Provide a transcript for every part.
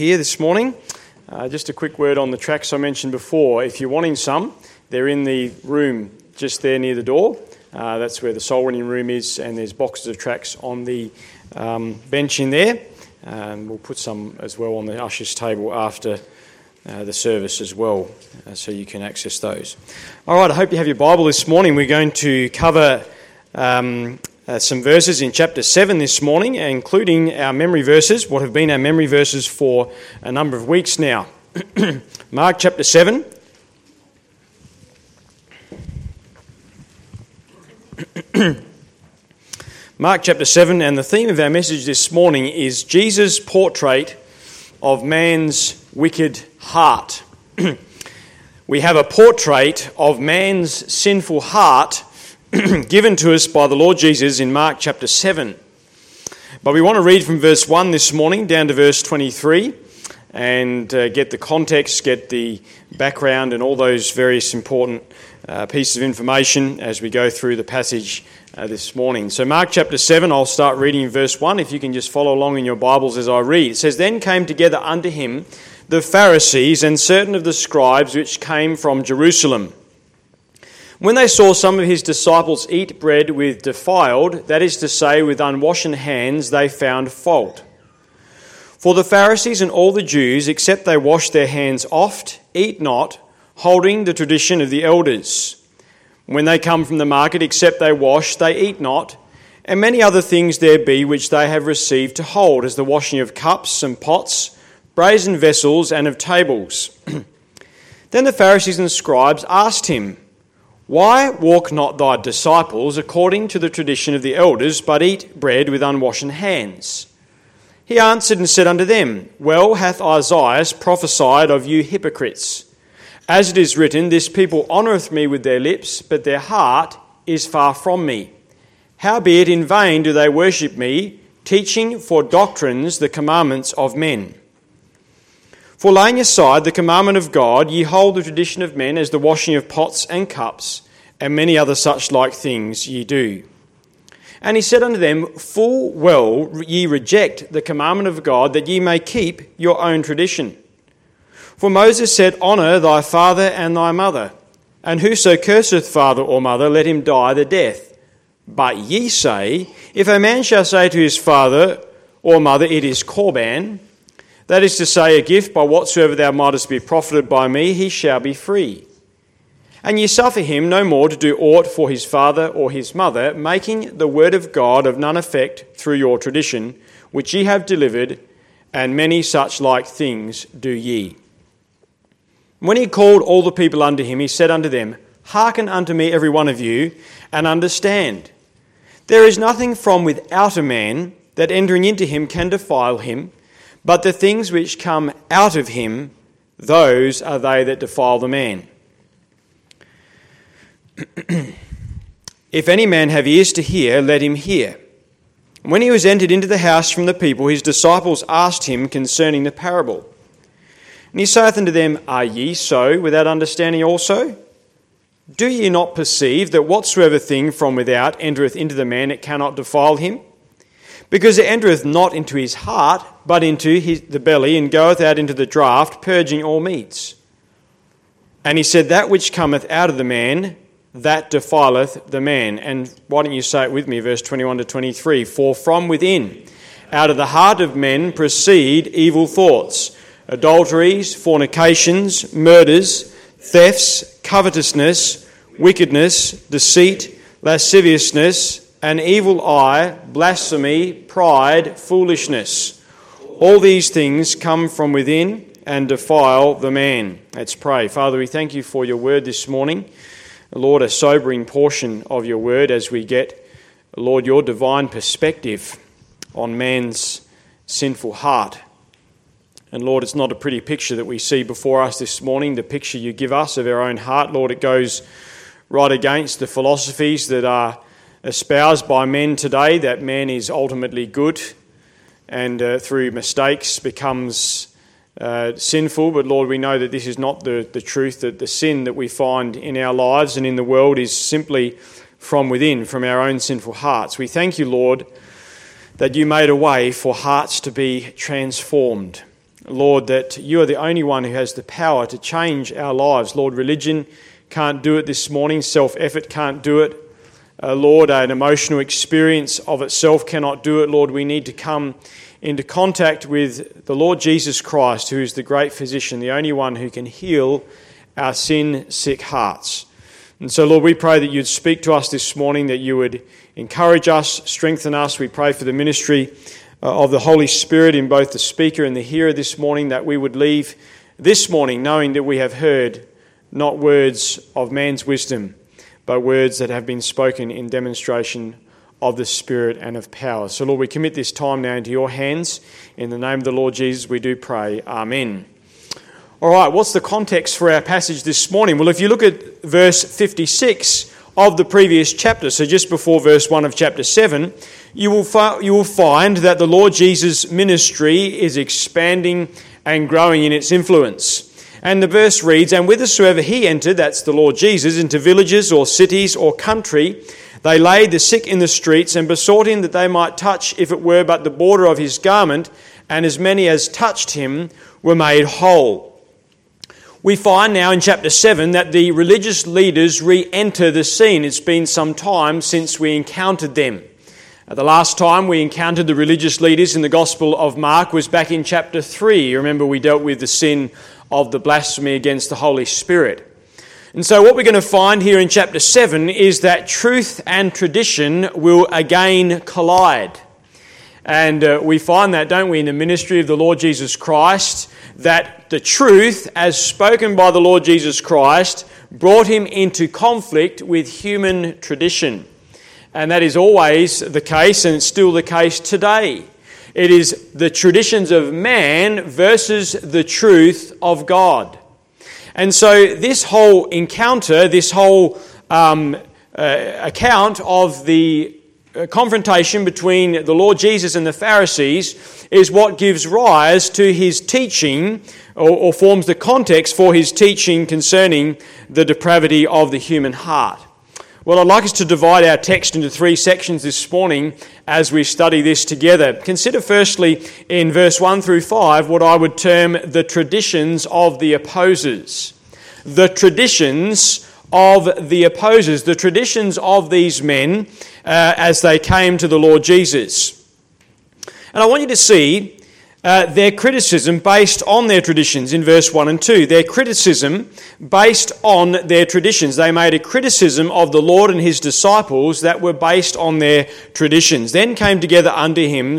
Here this morning. Just a quick word on the tracts I mentioned before. If you're wanting some, they're in the room just there near the door. That's where the soul winning room is, and there's boxes of tracts on the bench in there. We'll put some as well on the ushers' table after the service as well, so you can access those. All right, I hope you have your Bible this morning. We're going to cover some verses in chapter 7 this morning, including our memory verses, what have been our memory verses for a number of weeks now. Mark chapter 7. Mark chapter 7, and the theme of our message this morning is Jesus' portrait of man's wicked heart. We have a portrait of man's sinful heart given to us by the Lord Jesus in Mark chapter 7. But we want to read from verse 1 this morning down to verse 23 and get the context, get the background and all those various important pieces of information as we go through the passage this morning. So Mark chapter 7, I'll start reading in verse 1, if you can just follow along in your Bibles as I read. It says, "Then came together unto him the Pharisees and certain of the scribes which came from Jerusalem. When they saw some of his disciples eat bread with defiled, that is to say, with unwashen hands, they found fault. For the Pharisees and all the Jews, except they wash their hands oft, eat not, holding the tradition of the elders. When they come from the market, except they wash, they eat not, and many other things there be which they have received to hold, as the washing of cups and pots, brazen vessels, and of tables. Then the Pharisees and scribes asked him, Why walk not thy disciples according to the tradition of the elders, but eat bread with unwashen hands? He answered and said unto them, Well hath Isaiah prophesied of you hypocrites. As it is written, This people honoureth me with their lips, but their heart is far from me. Howbeit in vain do they worship me, teaching for doctrines the commandments of men. For laying aside the commandment of God, ye hold the tradition of men as the washing of pots and cups, and many other such like things ye do. And he said unto them, Full well ye reject the commandment of God, that ye may keep your own tradition. For Moses said, Honour thy father and thy mother, and whoso curseth father or mother, let him die the death. But ye say, If a man shall say to his father or mother, It is Corban, that is to say, a gift by whatsoever thou mightest be profited by me, he shall be free. And ye suffer him no more to do aught for his father or his mother, making the word of God of none effect through your tradition, which ye have delivered, and many such like things do ye. When he called all the people unto him, he said unto them, Hearken unto me every one of you, and understand. There is nothing from without a man that entering into him can defile him, but the things which come out of him, those are they that defile the man. If any man have ears to hear, let him hear. When he was entered into the house from the people, his disciples asked him concerning the parable. And he saith unto them, Are ye so without understanding also? Do ye not perceive that whatsoever thing from without entereth into the man, it cannot defile him? Because it entereth not into his heart, but into the belly, and goeth out into the draught, purging all meats. And he said, That which cometh out of the man, that defileth the man. And why don't you say it with me, verse 21 to 23. For from within, out of the heart of men, proceed evil thoughts, adulteries, fornications, murders, thefts, covetousness, wickedness, deceit, lasciviousness, an evil eye, blasphemy, pride, foolishness. All these things come from within and defile the man. Let's pray. Father, we thank you for your word this morning. Lord, a sobering portion of your word as we get, Lord, your divine perspective on man's sinful heart. And Lord, it's not a pretty picture that we see before us this morning, the picture you give us of our own heart. Lord, it goes right against the philosophies that are espoused by men today, that man is ultimately good and through mistakes becomes sinful. But Lord, we know that this is not the truth, that the sin that we find in our lives and in the world is simply from within, from our own sinful hearts. We thank you, Lord, that you made a way for hearts to be transformed. Lord, that you are the only one who has the power to change our lives. Lord, religion can't do it this morning. Self-effort can't do it. Lord, an emotional experience of itself cannot do it. Lord, we need to come into contact with the Lord Jesus Christ, who is the great physician, the only one who can heal our sin-sick hearts. And so, Lord, we pray that you'd speak to us this morning, that you would encourage us, strengthen us. We pray for the ministry of the Holy Spirit in both the speaker and the hearer this morning, that we would leave this morning knowing that we have heard not words of man's wisdom, but words that have been spoken in demonstration of the Spirit and of power. So, Lord, we commit this time now into your hands. In the name of the Lord Jesus, we do pray. Amen. All right, what's the context for our passage this morning? Well, if you look at verse 56 of the previous chapter, so just before verse 1 of chapter 7, you will find that the Lord Jesus' ministry is expanding and growing in its influence. And the verse reads, "And whithersoever he entered," that's the Lord Jesus, "into villages or cities or country, they laid the sick in the streets and besought him that they might touch, if it were but the border of his garment, and as many as touched him were made whole." We find now in chapter 7 that the religious leaders re-enter the scene. It's been some time since we encountered them. The last time we encountered the religious leaders in the Gospel of Mark was back in chapter 3. You remember we dealt with the sin of the blasphemy against the Holy Spirit. And so what we're going to find here in chapter 7 is that truth and tradition will again collide. And we find that, don't we, in the ministry of the Lord Jesus Christ, that the truth, as spoken by the Lord Jesus Christ, brought him into conflict with human tradition. And that is always the case, and it's still the case today. It is the traditions of man versus the truth of God. And so this whole encounter, this whole account of the confrontation between the Lord Jesus and the Pharisees is what gives rise to his teaching, or forms the context for his teaching concerning the depravity of the human heart. Well, I'd like us to divide our text into 3 sections this morning as we study this together. Consider firstly in verse 1 through 5 what I would term the traditions of the opposers. The traditions of the opposers, the traditions of these men as they came to the Lord Jesus. And I want you to see their criticism based on their traditions in verse 1 and 2. Their criticism based on their traditions. They made a criticism of the Lord and his disciples that were based on their traditions. Then came together unto him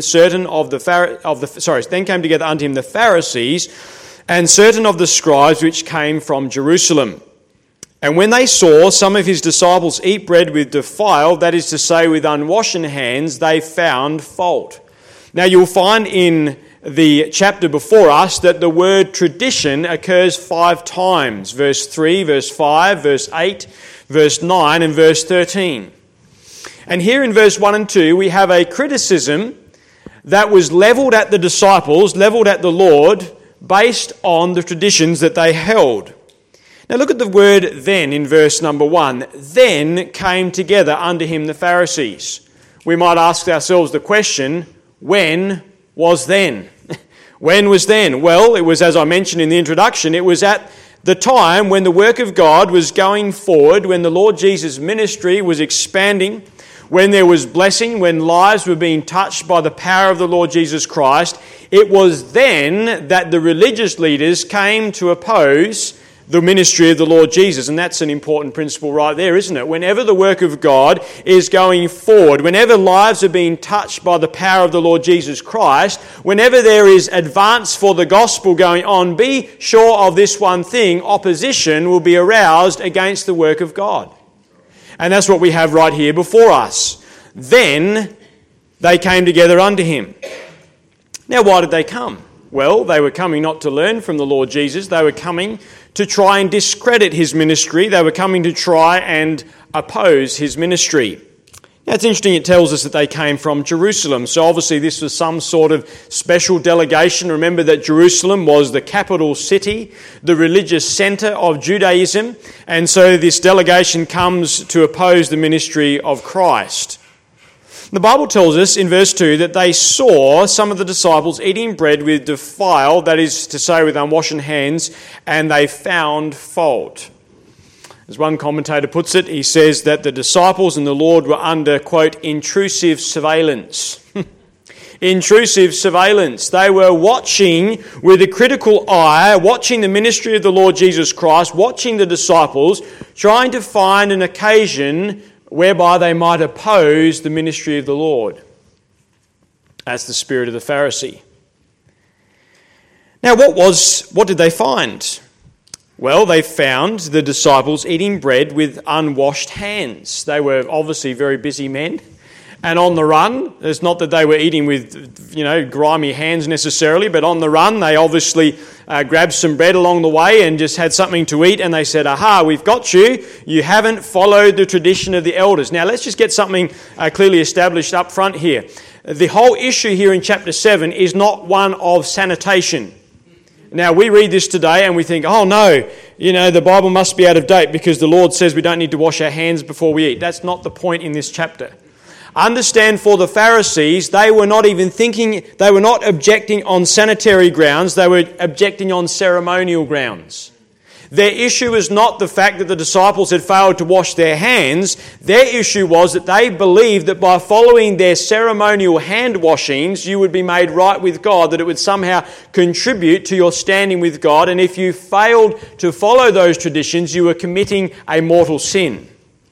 the Pharisees and certain of the scribes which came from Jerusalem. And when they saw some of his disciples eat bread with defiled, that is to say with unwashen hands, they found fault. Now you'll find in the chapter before us that the word tradition occurs 5 times. Verse 3, verse 5, verse 8, verse 9 and verse 13. And here in verse 1 and 2 we have a criticism that was levelled at the disciples, levelled at the Lord, based on the traditions that they held. Now look at the word then in verse number 1. Then came together unto him the Pharisees. We might ask ourselves the question, when was then? When was then? Well, it was, as I mentioned in the introduction, it was at the time when the work of God was going forward, when the Lord Jesus' ministry was expanding, when there was blessing, when lives were being touched by the power of the Lord Jesus Christ. It was then that the religious leaders came to oppose the ministry of the Lord Jesus. And that's an important principle right there, isn't it? Whenever the work of God is going forward, whenever lives are being touched by the power of the Lord Jesus Christ, whenever there is advance for the gospel going on, be sure of this one thing: opposition will be aroused against the work of God. And that's what we have right here before us. Then they came together unto him. Now, why did they come? Well, they were coming not to learn from the Lord Jesus. They were coming to try and discredit his ministry. They were coming to try and oppose his ministry. Now, it's interesting, it tells us that they came from Jerusalem. So obviously this was some sort of special delegation. Remember that Jerusalem was the capital city, the religious centre of Judaism. And so this delegation comes to oppose the ministry of Christ. The Bible tells us in verse 2 that they saw some of the disciples eating bread with defiled, that is to say with unwashed hands, and they found fault. As one commentator puts it, he says that the disciples and the Lord were under, quote, intrusive surveillance. Intrusive surveillance. They were watching with a critical eye, watching the ministry of the Lord Jesus Christ, watching the disciples, trying to find an occasion whereby they might oppose the ministry of the Lord. That's the spirit of the Pharisee. Now, what did they find? Well, they found the disciples eating bread with unwashed hands. They were obviously very busy men and on the run. It's not that they were eating with, grimy hands necessarily, but on the run they obviously grabbed some bread along the way and just had something to eat, and they said, aha, we've got you. You haven't followed the tradition of the elders. Now, let's just get something clearly established up front here. The whole issue here in chapter 7 is not one of sanitation. Now, we read this today and we think, oh no, the Bible must be out of date because the Lord says we don't need to wash our hands before we eat. That's not the point in this chapter. Understand, for the Pharisees, they were not objecting on sanitary grounds, they were objecting on ceremonial grounds. Their issue is not the fact that the disciples had failed to wash their hands. Their issue was that they believed that by following their ceremonial hand washings, you would be made right with God, that it would somehow contribute to your standing with God. And if you failed to follow those traditions, you were committing a mortal sin.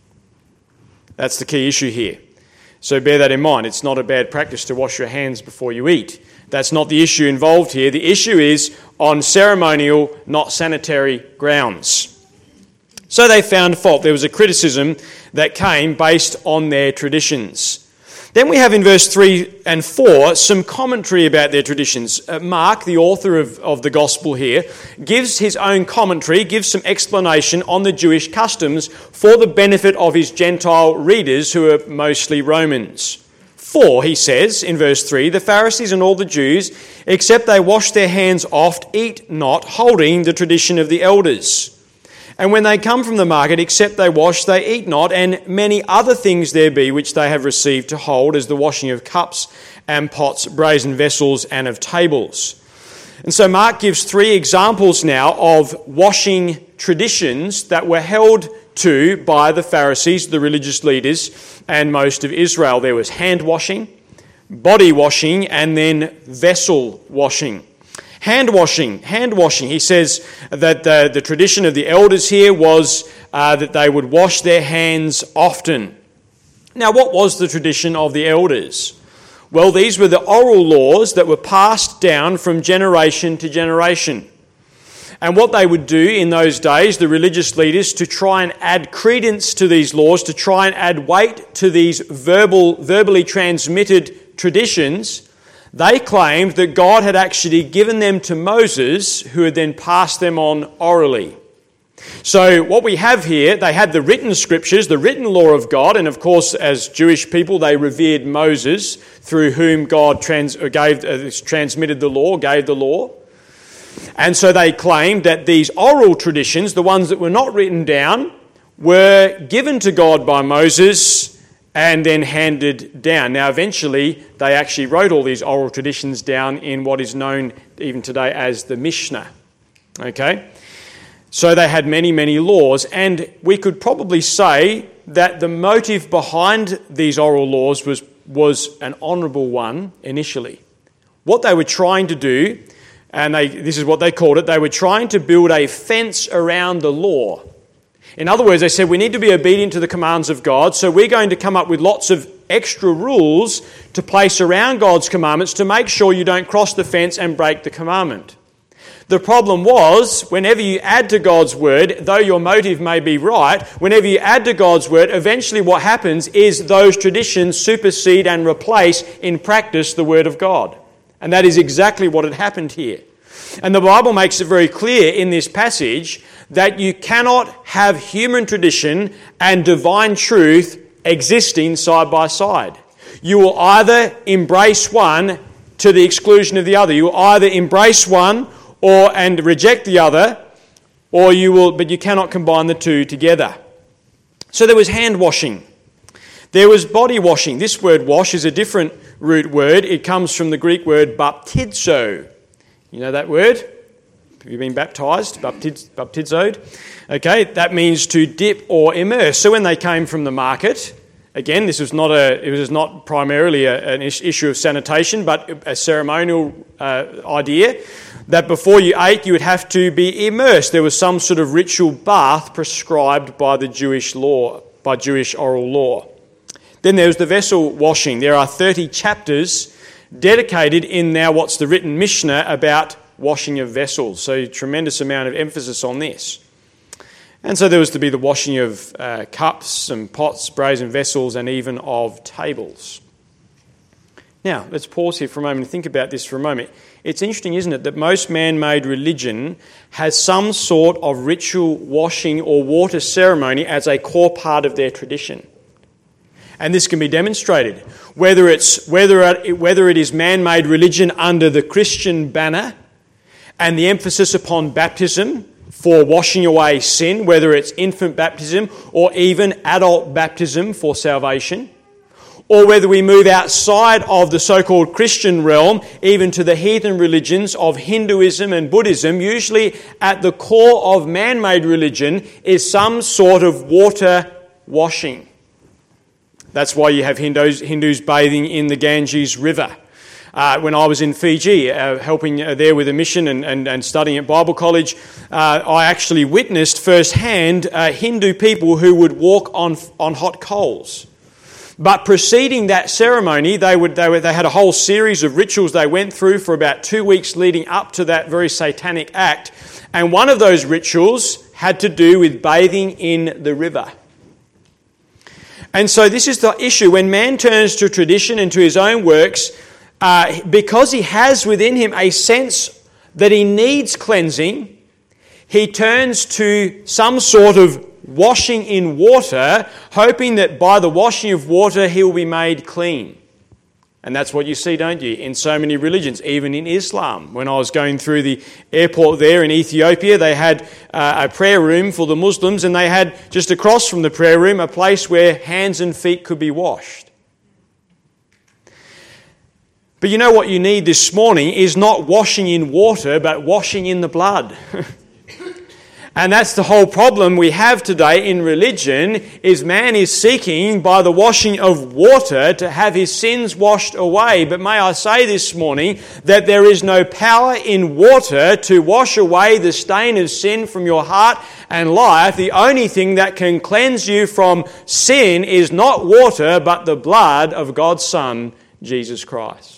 That's the key issue here. So bear that in mind. It's not a bad practice to wash your hands before you eat. That's not the issue involved here. The issue is on ceremonial, not sanitary grounds. So they found fault. There was a criticism that came based on their traditions. Then we have in verse 3 and 4 some commentary about their traditions. Mark, the author of the gospel here, gives his own commentary, gives some explanation on the Jewish customs for the benefit of his Gentile readers who are mostly Romans. For, he says in verse 3, the Pharisees and all the Jews, except they wash their hands oft, eat not, holding the tradition of the elders. And when they come from the market, except they wash, they eat not, and many other things there be which they have received to hold, as the washing of cups and pots, brazen vessels, and of tables. And so Mark gives 3 examples now of washing traditions that were held to by the Pharisees, the religious leaders, and most of Israel. There was hand washing, body washing, and then vessel washing. Hand washing. He says that the tradition of the elders here was that they would wash their hands often. Now, what was the tradition of the elders? Well, these were the oral laws that were passed down from generation to generation. And what they would do in those days, the religious leaders, to try and add credence to these laws, to try and add weight to these verbally transmitted traditions, they claimed that God had actually given them to Moses, who had then passed them on orally. So what we have here, they had the written scriptures, the written law of God, and of course as Jewish people they revered Moses, through whom God transmitted the law, gave the law. And so they claimed that these oral traditions, the ones that were not written down, were given to God by Moses and then handed down. Now eventually they actually wrote all these oral traditions down in what is known even today as the Mishnah. Okay? So they had many, many laws, and we could probably say that the motive behind these oral laws was an honourable one initially. What they were trying to do, and this is what they called it, they were trying to build a fence around the law. In other words, they said we need to be obedient to the commands of God, so we're going to come up with lots of extra rules to place around God's commandments to make sure you don't cross the fence and break the commandment. The problem was, whenever you add to God's word, though your motive may be right, whenever you add to God's word, eventually what happens is those traditions supersede and replace in practice the word of God. And that is exactly what had happened here. And the Bible makes it very clear in this passage that you cannot have human tradition and divine truth existing side by side. You will either embrace one to the exclusion of the other. You will either embrace one and reject the other, but you cannot combine the two together. So there was hand washing. There was body washing. This word wash is a different root word. It comes from the Greek word baptizo. You know that word? Have you been baptized? Baptizoed? Okay, that means to dip or immerse. So when they came from the market, again, it was not primarily an issue of sanitation, but a ceremonial idea that before you ate, you would have to be immersed. There was some sort of ritual bath prescribed by the Jewish law, by Jewish oral law. Then there's the vessel washing. There are 30 chapters dedicated in now what's the written Mishnah about washing of vessels. So tremendous amount of emphasis on this. And so there was to be the washing of cups and pots, brazen vessels, and even of tables. Now, let's pause here for a moment and think about this for a moment. It's interesting, isn't it, that most man-made religion has some sort of ritual washing or water ceremony as a core part of their tradition. And this can be demonstrated, whether it is man-made religion under the Christian banner and the emphasis upon baptism for washing away sin, whether it's infant baptism or even adult baptism for salvation, or whether we move outside of the so-called Christian realm, even to the heathen religions of Hinduism and Buddhism. Usually at the core of man-made religion is some sort of water washing. That's why you have Hindus bathing in the Ganges River. When I was in Fiji, helping there with a mission and studying at Bible college, I actually witnessed firsthand Hindu people who would walk on hot coals. But preceding that ceremony, they had a whole series of rituals they went through for about 2 weeks leading up to that very satanic act. And one of those rituals had to do with bathing in the river. And so this is the issue. When man turns to tradition and to his own works, because he has within him a sense that he needs cleansing, he turns to some sort of washing in water, hoping that by the washing of water he will be made clean. And that's what you see, don't you, in so many religions, even in Islam. When I was going through the airport there in Ethiopia, they had a prayer room for the Muslims, and they had just across from the prayer room a place where hands and feet could be washed. But you know what you need this morning is not washing in water, but washing in the blood. And that's the whole problem we have today in religion, is man is seeking by the washing of water to have his sins washed away. But may I say this morning that there is no power in water to wash away the stain of sin from your heart and life. The only thing that can cleanse you from sin is not water, but the blood of God's Son, Jesus Christ.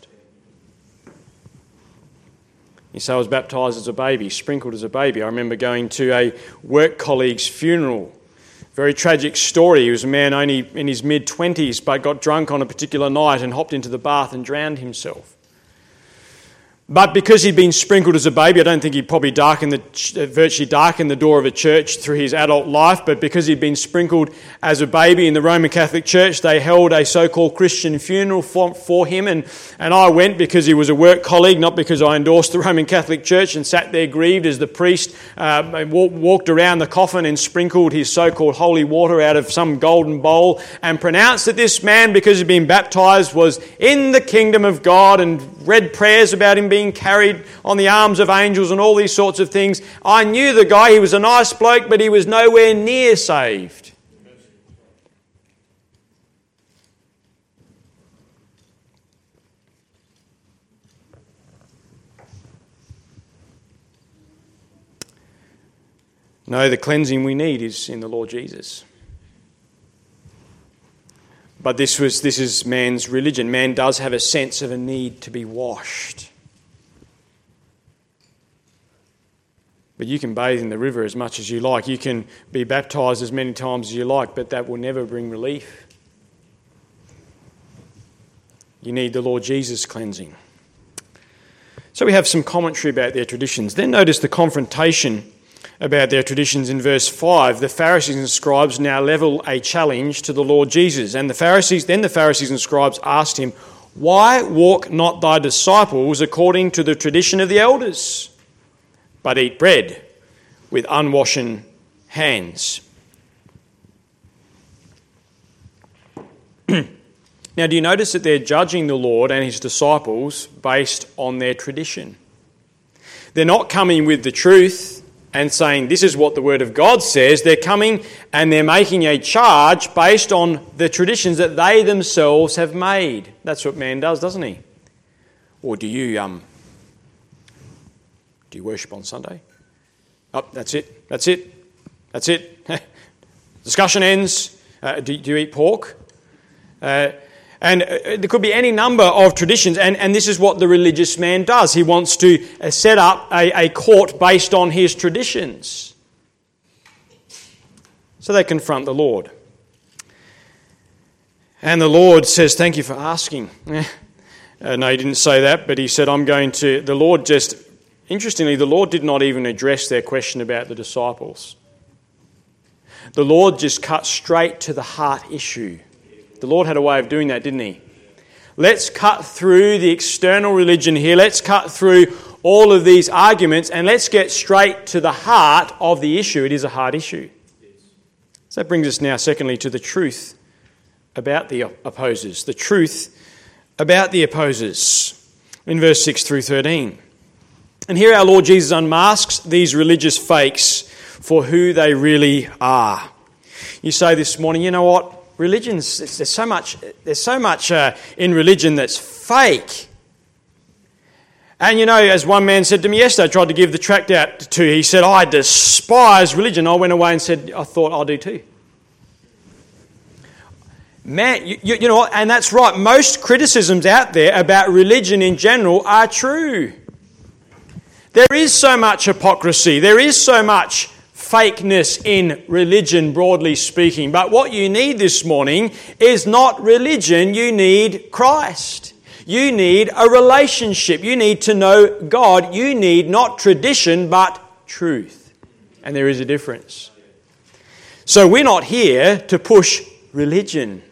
You say I was baptised as a baby, sprinkled as a baby. I remember going to a work colleague's funeral. Very tragic story. He was a man only in his mid-20s, but got drunk on a particular night and hopped into the bath and drowned himself. But because he'd been sprinkled as a baby, I don't think he'd probably virtually darkened the door of a church through his adult life, but because he'd been sprinkled as a baby in the Roman Catholic Church, they held a so-called Christian funeral for him, and I went because he was a work colleague, not because I endorsed the Roman Catholic Church, and sat there grieved as the priest walked around the coffin and sprinkled his so-called holy water out of some golden bowl and pronounced that this man, because he'd been baptised, was in the kingdom of God, and read prayers about him being carried on the arms of angels and all these sorts of things. I knew the guy, he was a nice bloke, but he was nowhere near saved. No, the cleansing we need is in the Lord Jesus. But this is man's religion. Man does have a sense of a need to be washed. But you can bathe in the river as much as you like. You can be baptised as many times as you like, but that will never bring relief. You need the Lord Jesus cleansing. So we have some commentary about their traditions. Then notice the confrontation about their traditions in verse 5. The Pharisees and scribes now level a challenge to the Lord Jesus. And the Pharisees and scribes asked him, "Why walk not thy disciples according to the tradition of the elders, but eat bread with unwashen hands?" Now, do you notice that they're judging the Lord and his disciples based on their tradition? They're not coming with the truth and saying, this is what the Word of God says. They're coming and they're making a charge based on the traditions that they themselves have made. That's what man does, doesn't he? Or do you worship on Sunday? Oh, that's it. Discussion ends. Do you eat pork? And there could be any number of traditions, and this is what the religious man does. He wants to set up a court based on his traditions. So they confront the Lord. And the Lord says, thank you for asking. No, he didn't say that, but he said, interestingly, the Lord did not even address their question about the disciples. The Lord just cut straight to the heart issue. The Lord had a way of doing that, didn't he? Let's cut through the external religion here. Let's cut through all of these arguments and let's get straight to the heart of the issue. It is a hard issue. So that brings us now, secondly, to the truth about the opposers. The truth about the opposers. In verse 6 through 13. And here our Lord Jesus unmasks these religious fakes for who they really are. You say this morning, you know what? There's so much in religion that's fake. And you know, as one man said to me yesterday, I tried to give the tract out to, he said, I despise religion. I went away and said, I thought I'll do too. Man, you know what? And that's right. Most criticisms out there about religion in general are true. There is so much hypocrisy. There is so much fakeness in religion, broadly speaking. But what you need this morning is not religion. You need Christ. You need a relationship. You need to know God. You need not tradition, but truth. And there is a difference. So we're not here to push religion.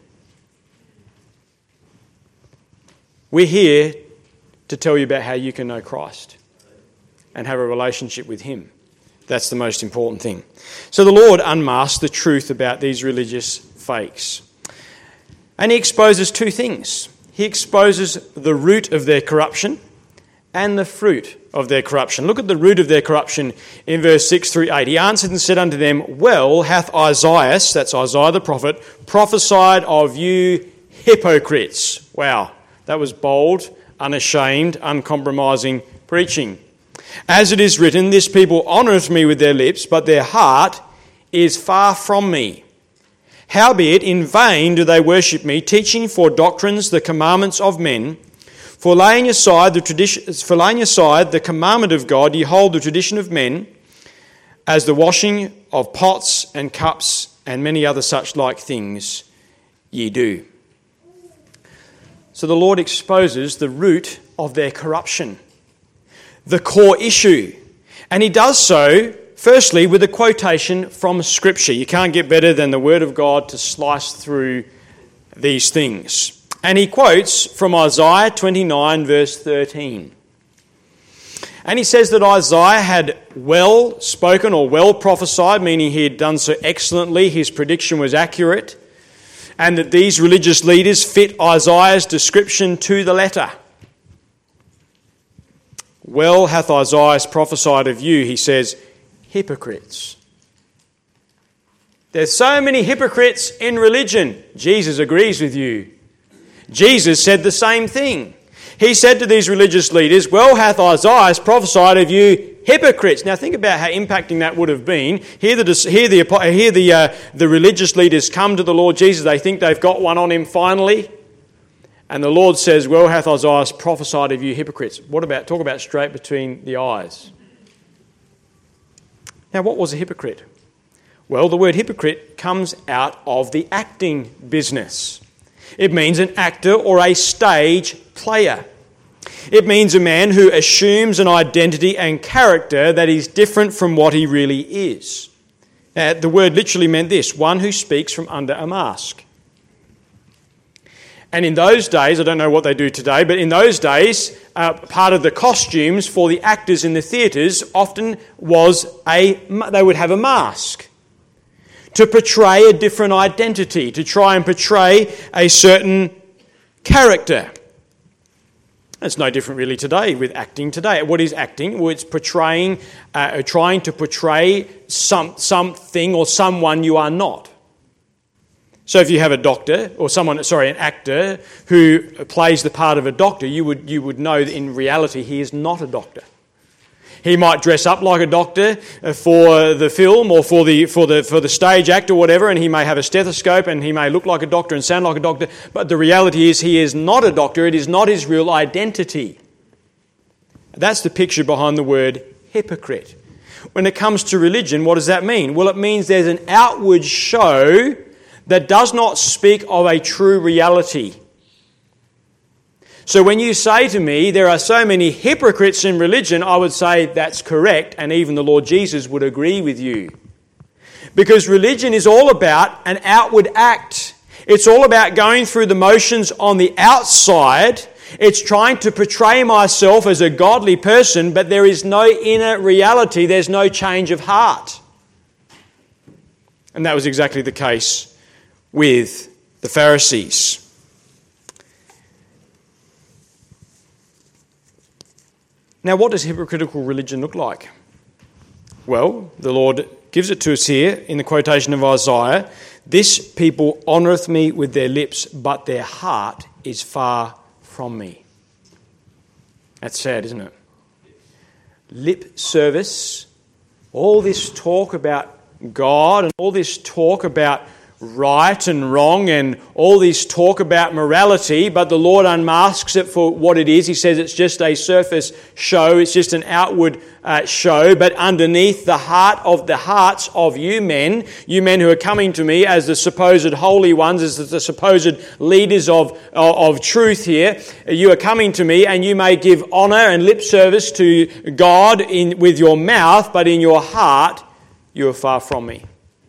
We're here to tell you about how you can know Christ and have a relationship with him. That's the most important thing. So the Lord unmasks the truth about these religious fakes. And he exposes two things. He exposes the root of their corruption and the fruit of their corruption. Look at the root of their corruption in verse 6 through 8. He answered and said unto them, well hath Isaiah, that's Isaiah the prophet, prophesied of you hypocrites. Wow, that was bold, unashamed, uncompromising preaching. As it is written, this people honoureth me with their lips, but their heart is far from me. Howbeit in vain do they worship me, teaching for doctrines the commandments of men. For laying aside the commandment of God, ye hold the tradition of men, as the washing of pots and cups and many other such like things ye do. So the Lord exposes the root of their corruption, the core issue. And he does so, firstly, with a quotation from Scripture. You can't get better than the Word of God to slice through these things. And he quotes from Isaiah 29, verse 13. And he says that Isaiah had well spoken or well prophesied, meaning he had done so excellently, his prediction was accurate, and that these religious leaders fit Isaiah's description to the letter. Well hath Isaiah prophesied of you, he says, hypocrites. There's so many hypocrites in religion. Jesus agrees with you. Jesus said the same thing. He said to these religious leaders, well hath Isaiah prophesied of you hypocrites. Now think about how impacting that would have been. Here the religious leaders come to the Lord Jesus. They think they've got one on him finally. And the Lord says, well hath Isaiah prophesied of you hypocrites. Talk about straight between the eyes. Now what was a hypocrite? Well, the word hypocrite comes out of the acting business. It means an actor or a stage player. It means a man who assumes an identity and character that is different from what he really is. The word literally meant this, one who speaks from under a mask. And in those days, I don't know what they do today, but in those days, part of the costumes for the actors in the theatres often was they would have a mask to portray a different identity, to try and portray a certain character. It's no different really today with acting today. What is acting? Well, it's portraying, trying to portray something or someone you are not. So if you have a doctor or an actor who plays the part of a doctor, you would know that in reality he is not a doctor. He might dress up like a doctor for the film or for the stage act or whatever, and he may have a stethoscope and he may look like a doctor and sound like a doctor, but the reality is he is not a doctor. It is not his real identity. That's the picture behind the word hypocrite. When it comes to religion, what does that mean? Well, it means there's an outward show that does not speak of a true reality. So when you say to me, there are so many hypocrites in religion, I would say that's correct, and even the Lord Jesus would agree with you. Because religion is all about an outward act. It's all about going through the motions on the outside. It's trying to portray myself as a godly person, but there is no inner reality. There's no change of heart. And that was exactly the case with the Pharisees. Now, what does hypocritical religion look like? Well, the Lord gives it to us here in the quotation of Isaiah. This people honoureth me with their lips, but their heart is far from me. That's sad, isn't it? Lip service, all this talk about God and all this talk about right and wrong and all this talk about morality, but the Lord unmasks it for what it is. He says it's just a surface show, it's just an outward show, but underneath the hearts of you men who are coming to me as the supposed holy ones, as the supposed leaders of truth here, you are coming to me and you may give honour and lip service to God with your mouth, but in your heart you are far from me.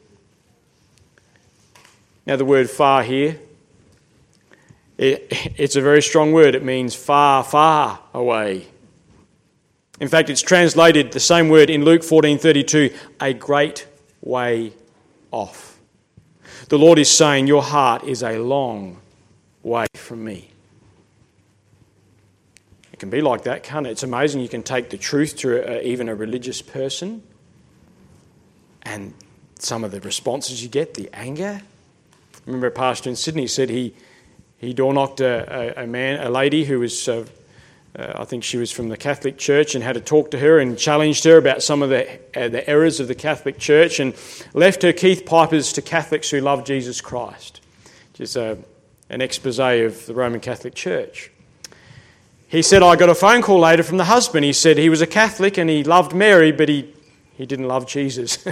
Now the word far here, it's a very strong word. It means far, far away. In fact, it's translated the same word in Luke 14:32, a great way off. The Lord is saying, your heart is a long way from me. It can be like that, can't it? It's amazing you can take the truth to even a religious person and some of the responses you get, the anger. I remember a pastor in Sydney said he door-knocked a lady who was, I think she was from the Catholic Church, and had to talk to her and challenged her about some of the errors of the Catholic Church, and left her Keith Pipers to Catholics who love Jesus Christ, which is an expose of the Roman Catholic Church. He said, I got a phone call later from the husband. He said he was a Catholic and he loved Mary, but he didn't love Jesus.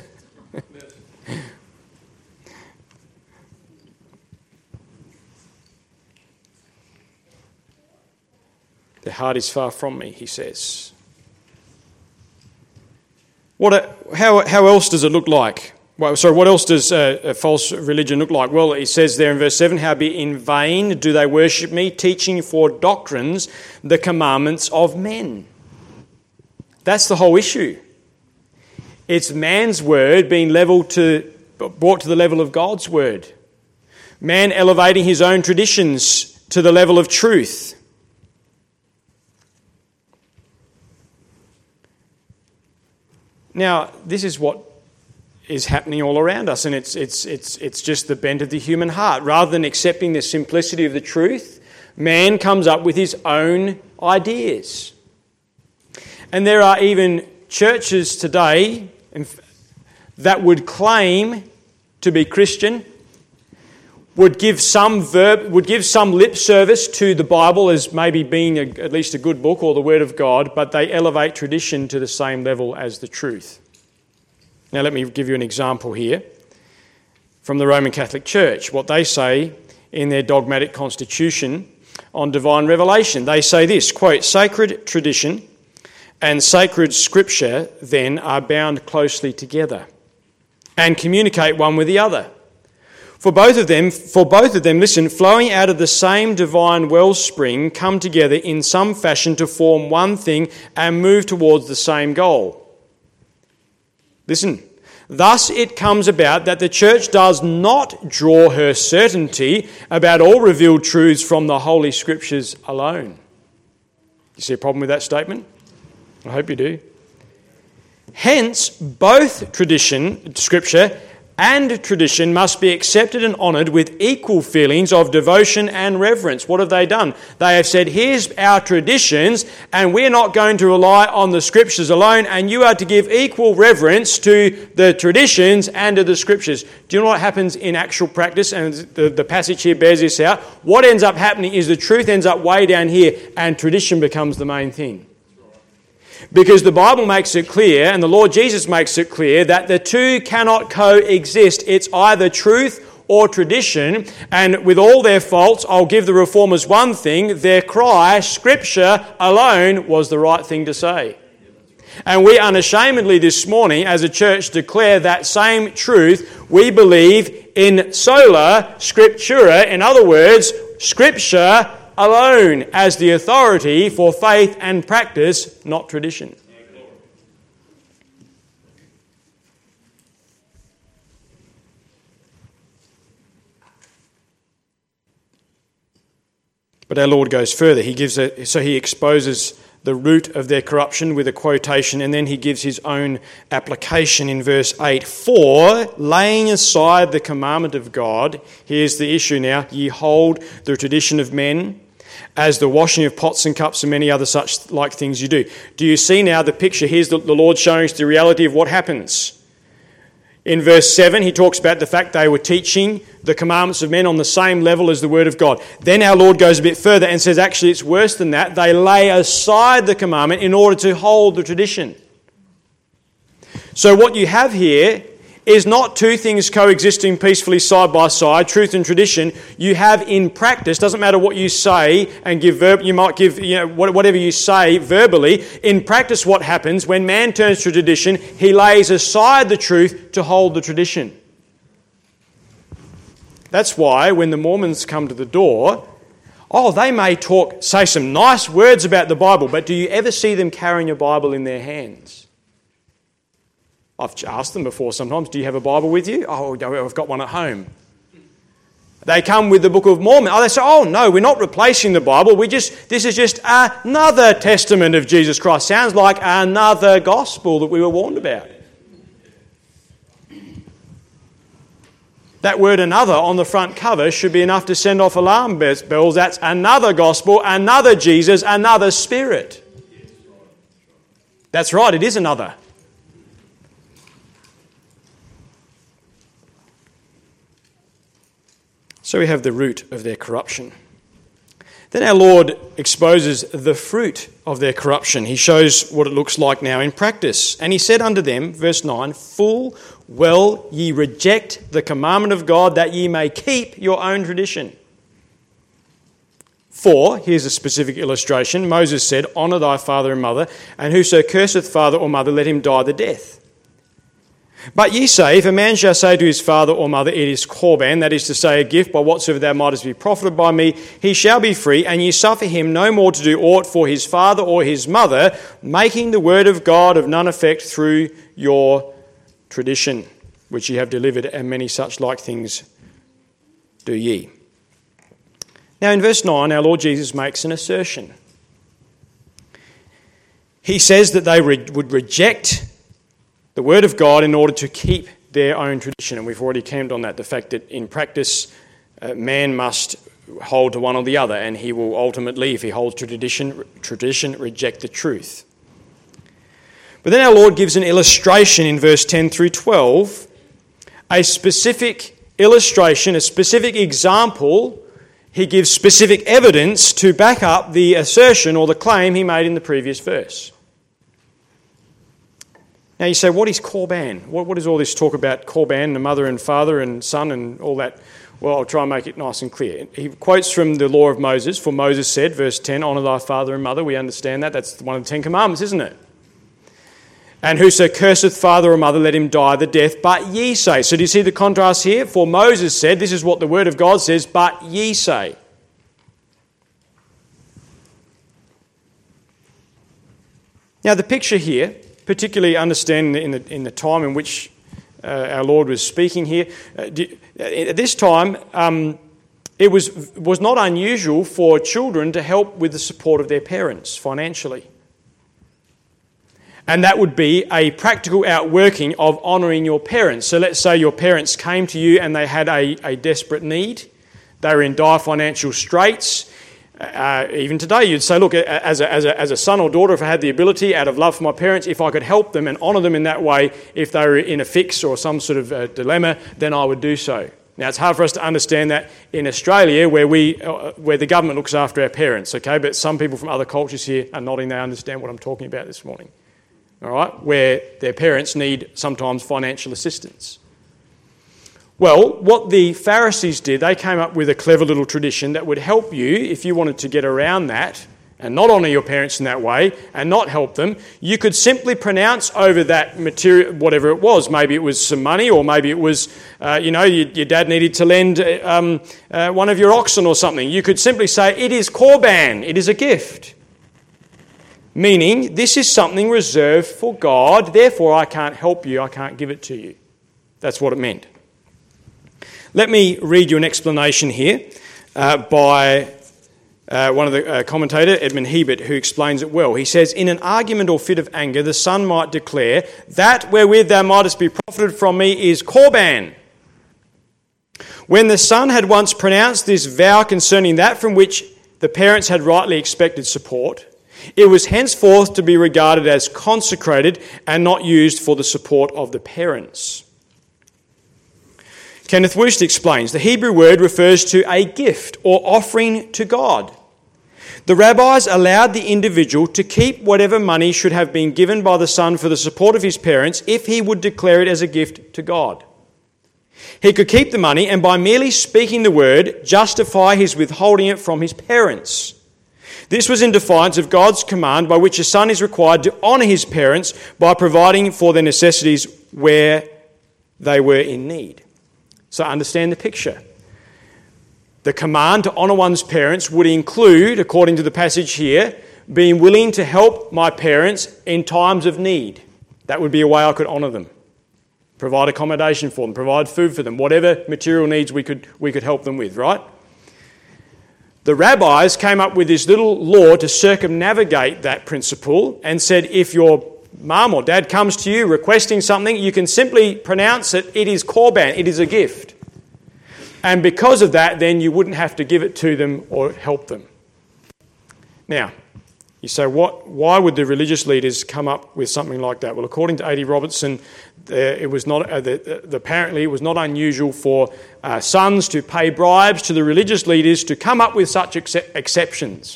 Their heart is far from me, he says. How else does it look like? What else does a false religion look like? Well, it says there in verse 7, howbeit in vain do they worship me, teaching for doctrines the commandments of men. That's the whole issue. It's man's word being brought to the level of God's word. Man elevating his own traditions to the level of truth. Now, this is what is happening all around us, and it's just the bent of the human heart. Rather than accepting the simplicity of the truth, man comes up with his own ideas. And there are even churches today that would claim to be Christian, would give some lip service to the Bible as maybe being at least a good book or the Word of God, but they elevate tradition to the same level as the truth. Now let me give you an example here from the Roman Catholic Church, what they say in their dogmatic constitution on divine revelation. They say this, quote, sacred tradition and sacred scripture then are bound closely together and communicate one with the other. For both of them, listen, flowing out of the same divine wellspring, come together in some fashion to form one thing and move towards the same goal. Listen, Thus it comes about that the church does not draw her certainty about all revealed truths from the Holy Scriptures alone. You see a problem with that statement? I hope you do. Hence, both Scripture and tradition must be accepted and honoured with equal feelings of devotion and reverence. What have they done? They have said, here's our traditions, and we're not going to rely on the Scriptures alone, and you are to give equal reverence to the traditions and to the Scriptures. Do you know what happens in actual practice? And the passage here bears this out. What ends up happening is the truth ends up way down here, and tradition becomes the main thing. Because the Bible makes it clear, and the Lord Jesus makes it clear, that the two cannot coexist. It's either truth or tradition, and with all their faults, I'll give the Reformers one thing: their cry, Scripture alone, was the right thing to say. And we unashamedly this morning, as a church, declare that same truth. We believe in sola scriptura, in other words, Scripture alone as the authority for faith and practice, not tradition. But our Lord goes further. He exposes the root of their corruption with a quotation, and then he gives his own application in verse 8. For, laying aside the commandment of God, here's the issue now, ye hold the tradition of men, as the washing of pots and cups and many other such like things you do. Do you see now the picture? Here's the Lord showing us the reality of what happens. In verse 7, he talks about the fact they were teaching the commandments of men on the same level as the Word of God. Then our Lord goes a bit further and says, actually, it's worse than that. They lay aside the commandment in order to hold the tradition. So what you have here is not two things coexisting peacefully side by side, truth and tradition. You have in practice, doesn't matter what you say and give you might give whatever you say verbally. In practice, what happens when man turns to tradition, he lays aside the truth to hold the tradition. That's why when the Mormons come to the door, they may say some nice words about the Bible, but do you ever see them carrying a Bible in their hands? I've asked them before sometimes, do you have a Bible with you? Oh, I've got one at home. They come with the Book of Mormon. They say, no, we're not replacing the Bible. This is just another testament of Jesus Christ. Sounds like another gospel that we were warned about. That word another on the front cover should be enough to send off alarm bells. That's another gospel, another Jesus, another Spirit. That's right, it is another. So we have the root of their corruption. Then our Lord exposes the fruit of their corruption. He shows what it looks like now in practice. And he said unto them, verse 9, full well ye reject the commandment of God, that ye may keep your own tradition. For, here's a specific illustration, Moses said, honour thy father and mother, and whoso curseth father or mother, let him die the death. But ye say, if a man shall say to his father or mother, it is Corban, that is to say, a gift, by whatsoever thou mightest be profited by me, he shall be free, and ye suffer him no more to do aught for his father or his mother, making the word of God of none effect through your tradition, which ye have delivered, and many such like things do ye. Now in verse 9, our Lord Jesus makes an assertion. He says that they would reject the Word of God in order to keep their own tradition. And we've already camped on that, the fact that in practice, man must hold to one or the other, and he will ultimately, if he holds to tradition, reject the truth. But then our Lord gives an illustration in verse 10 through 12, a specific illustration, a specific example. He gives specific evidence to back up the assertion or the claim he made in the previous verse. Now you say, what is Corban? What is all this talk about Corban, the mother and father and son and all that? Well, I'll try and make it nice and clear. He quotes from the law of Moses, for Moses said, verse 10, honour thy father and mother. We understand that. That's one of the 10 Commandments, isn't it? And whoso curseth father or mother, let him die the death. But ye say. So do you see the contrast here? For Moses said, this is what the word of God says, but ye say. Now the picture here, particularly understanding in the time in which our Lord was speaking here. At this time, it was not unusual for children to help with the support of their parents financially. And that would be a practical outworking of honouring your parents. So let's say your parents came to you and they had a desperate need. They were in dire financial straits. Even today you'd say, look, as a son or daughter, if I had the ability, out of love for my parents, if I could help them and honour them in that way, if they were in a fix or some sort of dilemma, then I would do so. Now, it's hard for us to understand that in Australia where the government looks after our parents, okay? But some people from other cultures here are nodding they understand what I'm talking about this morning. All right, where their parents need sometimes financial assistance. Well, what the Pharisees did, they came up with a clever little tradition that would help you if you wanted to get around that and not honour your parents in that way and not help them. You could simply pronounce over that material, whatever it was. Maybe it was some money, or maybe it was, your dad needed to lend one of your oxen or something. You could simply say, it is korban, it is a gift. Meaning, this is something reserved for God, therefore I can't help you, I can't give it to you. That's what it meant. Let me read you an explanation here by one of the commentator, Edmund Hebert, who explains it well. He says, in an argument or fit of anger, the son might declare, that wherewith thou mightest be profited from me is korban. When the son had once pronounced this vow concerning that from which the parents had rightly expected support, it was henceforth to be regarded as consecrated and not used for the support of the parents. Kenneth Woost explains, the Hebrew word refers to a gift or offering to God. The rabbis allowed the individual to keep whatever money should have been given by the son for the support of his parents if he would declare it as a gift to God. He could keep the money and by merely speaking the word justify his withholding it from his parents. This was in defiance of God's command by which a son is required to honour his parents by providing for their necessities where they were in need. So understand the picture. The command to honour one's parents would include, according to the passage here, being willing to help my parents in times of need. That would be a way I could honour them. Provide accommodation for them, provide food for them, whatever material needs we could help them with, right? The rabbis came up with this little law to circumnavigate that principle and said if your mum or dad comes to you requesting something, you can simply pronounce it is korban, it is a gift. And because of that, then you wouldn't have to give it to them or help them. Now, you say, why would the religious leaders come up with something like that? Well, according to A.D. Robertson, apparently it was not unusual for sons to pay bribes to the religious leaders to come up with such exceptions.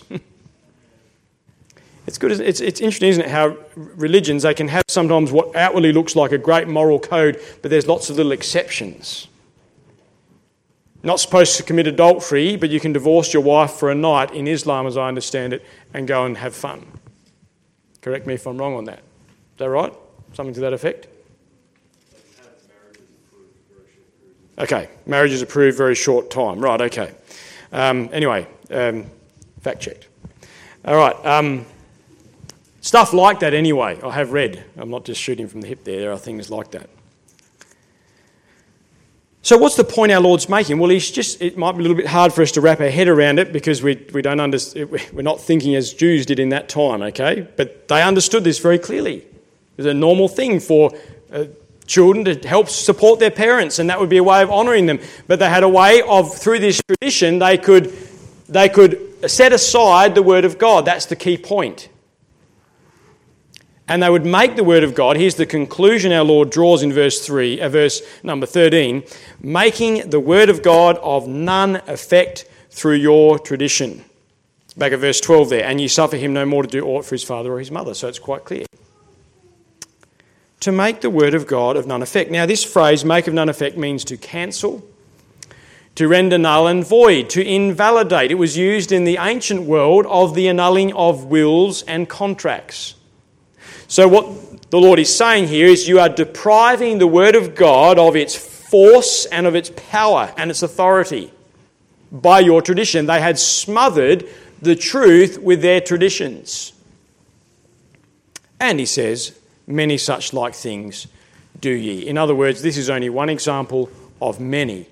It's good. It's interesting, isn't it, how religions, they can have sometimes what outwardly looks like a great moral code, but there's lots of little exceptions. Not supposed to commit adultery, but you can divorce your wife for a night in Islam, as I understand it, and go and have fun. Correct me if I'm wrong on that. Is that right? Something to that effect? Okay, marriage is approved very short time. Right, okay. Anyway, fact checked. All right. Stuff like that anyway, I have read. I'm not just shooting from the hip there. There are things like that. So what's the point our Lord's making? Well, it might be a little bit hard for us to wrap our head around it because we don't understand. We're not thinking as Jews did in that time, okay? But they understood this very clearly. It was a normal thing for children to help support their parents, and that would be a way of honouring them. But they had a way of, through this tradition, they could set aside the Word of God. That's the key point. And they would make the word of God, here's the conclusion our Lord draws in verse number 13, making the word of God of none effect through your tradition. It's back at verse 12 there, and ye suffer him no more to do aught for his father or his mother. So it's quite clear. To make the word of God of none effect. Now this phrase, make of none effect, means to cancel, to render null and void, to invalidate. It was used in the ancient world of the annulling of wills and contracts. So what the Lord is saying here is you are depriving the Word of God of its force and of its power and its authority by your tradition. They had smothered the truth with their traditions. And he says, many such like things do ye. In other words, this is only one example of many.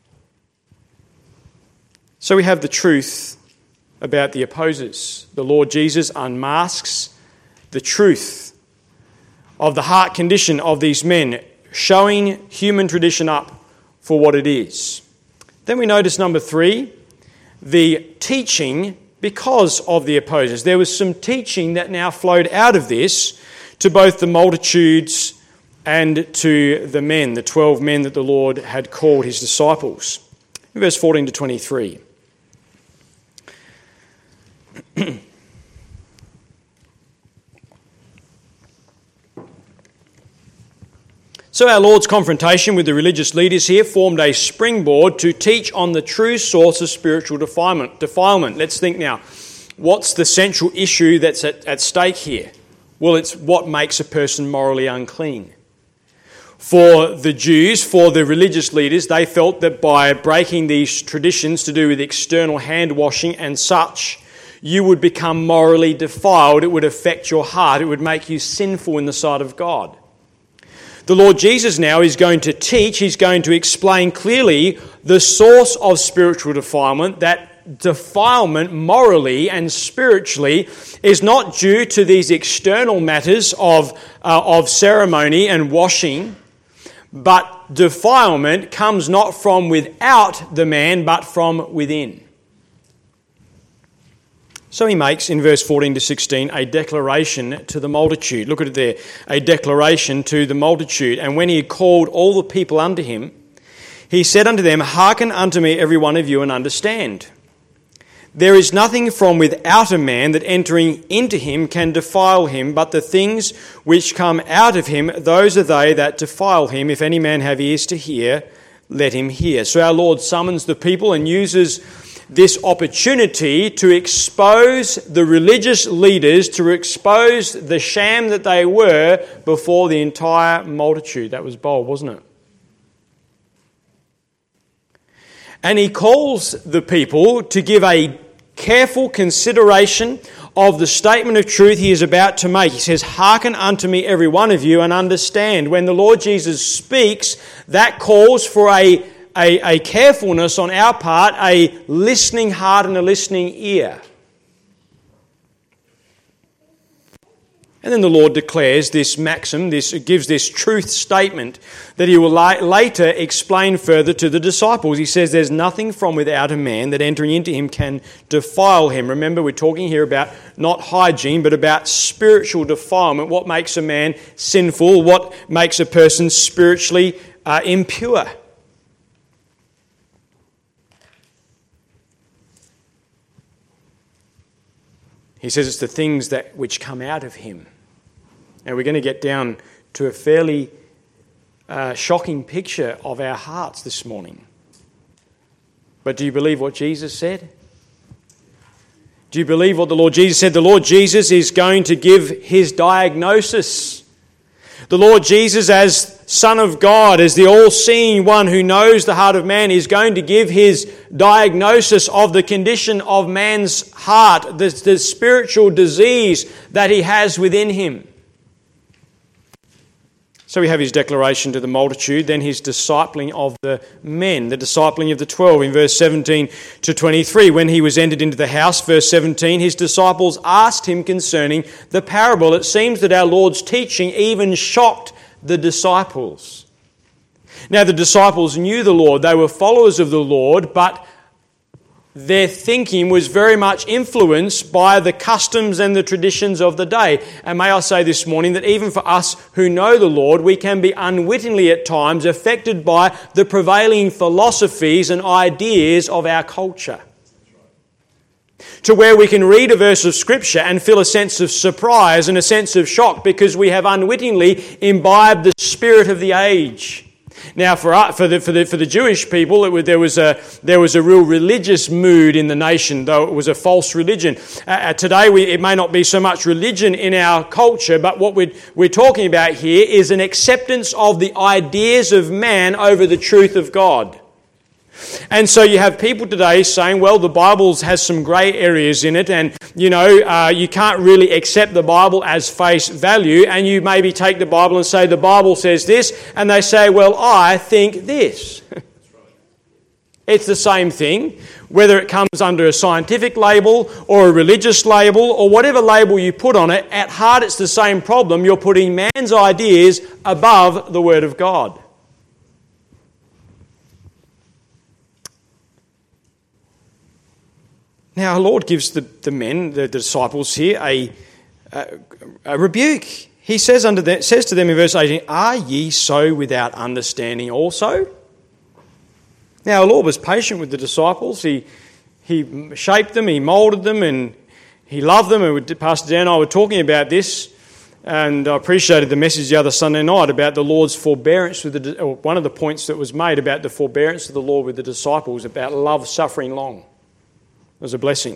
So we have the truth about the opposers. The Lord Jesus unmasks the truth of the heart condition of these men, showing human tradition up for what it is. Then we notice number 3, the teaching because of the opposers. There was some teaching that now flowed out of this to both the multitudes and to the men, the 12 men that the Lord had called his disciples. In verse 14 to 23. So our Lord's confrontation with the religious leaders here formed a springboard to teach on the true source of spiritual defilement. Let's think now. What's the central issue that's at stake here? Well, it's what makes a person morally unclean. For the Jews, for the religious leaders, they felt that by breaking these traditions to do with external hand washing and such, you would become morally defiled. It would affect your heart. It would make you sinful in the sight of God. The Lord Jesus now is going to teach, he's going to explain clearly the source of spiritual defilement, that defilement morally and spiritually is not due to these external matters of ceremony and washing, but defilement comes not from without the man, but from within. So he makes, in verse 14 to 16, a declaration to the multitude. Look at it there. A declaration to the multitude. And when he had called all the people unto him, he said unto them, Hearken unto me, every one of you, and understand. There is nothing from without a man that entering into him can defile him, but the things which come out of him, those are they that defile him. If any man have ears to hear, let him hear. So our Lord summons the people and uses this opportunity to expose the religious leaders, to expose the sham that they were before the entire multitude. That was bold, wasn't it? And he calls the people to give a careful consideration of the statement of truth he is about to make. He says, Hearken unto me, every one of you, and understand. When the Lord Jesus speaks, that calls for a carefulness on our part, a listening heart and a listening ear. And then the Lord declares this maxim, gives this truth statement that he will later explain further to the disciples. He says there's nothing from without a man that entering into him can defile him. Remember, we're talking here about not hygiene, but about spiritual defilement. What makes a man sinful? What makes a person spiritually impure? He says it's the things which come out of him. And we're going to get down to a fairly shocking picture of our hearts this morning. But do you believe what Jesus said? Do you believe what the Lord Jesus said? The Lord Jesus is going to give his diagnosis. The Lord Jesus, as Son of God, as the all-seeing one who knows the heart of man, is going to give his diagnosis of the condition of man's heart, the spiritual disease that he has within him. So we have his declaration to the multitude, then his discipling of the men, the discipling of the 12 in verse 17 to 23. When he was entered into the house, verse 17, his disciples asked him concerning the parable. It seems that our Lord's teaching even shocked the disciples. Now the disciples knew the Lord, they were followers of the Lord, but their thinking was very much influenced by the customs and the traditions of the day. And may I say this morning that even for us who know the Lord, we can be unwittingly at times affected by the prevailing philosophies and ideas of our culture. To where we can read a verse of Scripture and feel a sense of surprise and a sense of shock because we have unwittingly imbibed the spirit of the age. Now, for the Jewish people, there was a real religious mood in the nation, though it was a false religion. Today, it may not be so much religion in our culture, but what we're talking about here is an acceptance of the ideas of man over the truth of God. And so you have people today saying, well, the Bible has some grey areas in it, and, you can't really accept the Bible as face value, and you maybe take the Bible and say, the Bible says this, and they say, well, I think this. It's the same thing, whether it comes under a scientific label or a religious label or whatever label you put on it. At heart, it's the same problem. You're putting man's ideas above the Word of God. Now, our Lord gives the disciples here, a rebuke. He says to them in verse 18, "Are ye so without understanding also?" Now, our Lord was patient with the disciples. He shaped them, He moulded them, and He loved them. And Pastor Dan and I were talking about this, and I appreciated the message the other Sunday night about the Lord's forbearance with one of the points that was made about the forbearance of the Lord with the disciples, about love suffering long. It was a blessing.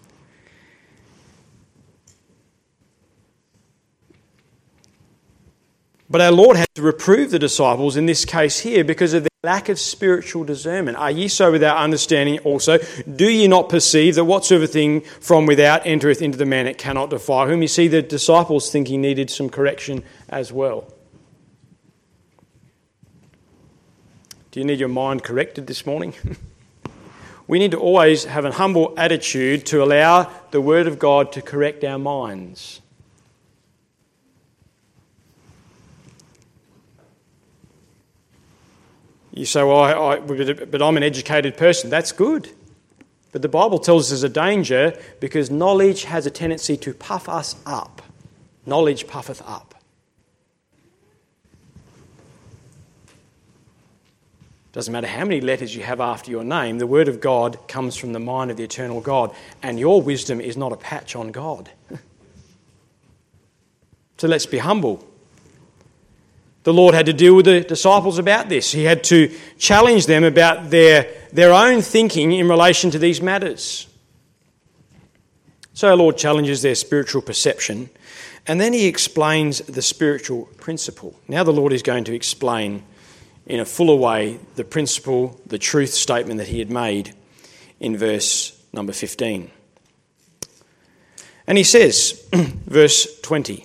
But our Lord had to reprove the disciples in this case here because of their lack of spiritual discernment. "Are ye so without understanding also? Do ye not perceive that whatsoever thing from without entereth into the man, it cannot defile him?" You see, the disciples think he needed some correction as well. Do you need your mind corrected this morning? We need to always have a humble attitude to allow the Word of God to correct our minds. You say, well, but I'm an educated person. That's good. But the Bible tells us there's a danger because knowledge has a tendency to puff us up. Knowledge puffeth up. Doesn't matter how many letters you have after your name, the Word of God comes from the mind of the eternal God, and your wisdom is not a patch on God. So let's be humble. The Lord had to deal with the disciples about this. He had to challenge them about their own thinking in relation to these matters. So our Lord challenges their spiritual perception, and then He explains the spiritual principle. Now the Lord is going to explain in a fuller way the principle, the truth statement that He had made in verse number 15. And He says, verse 19.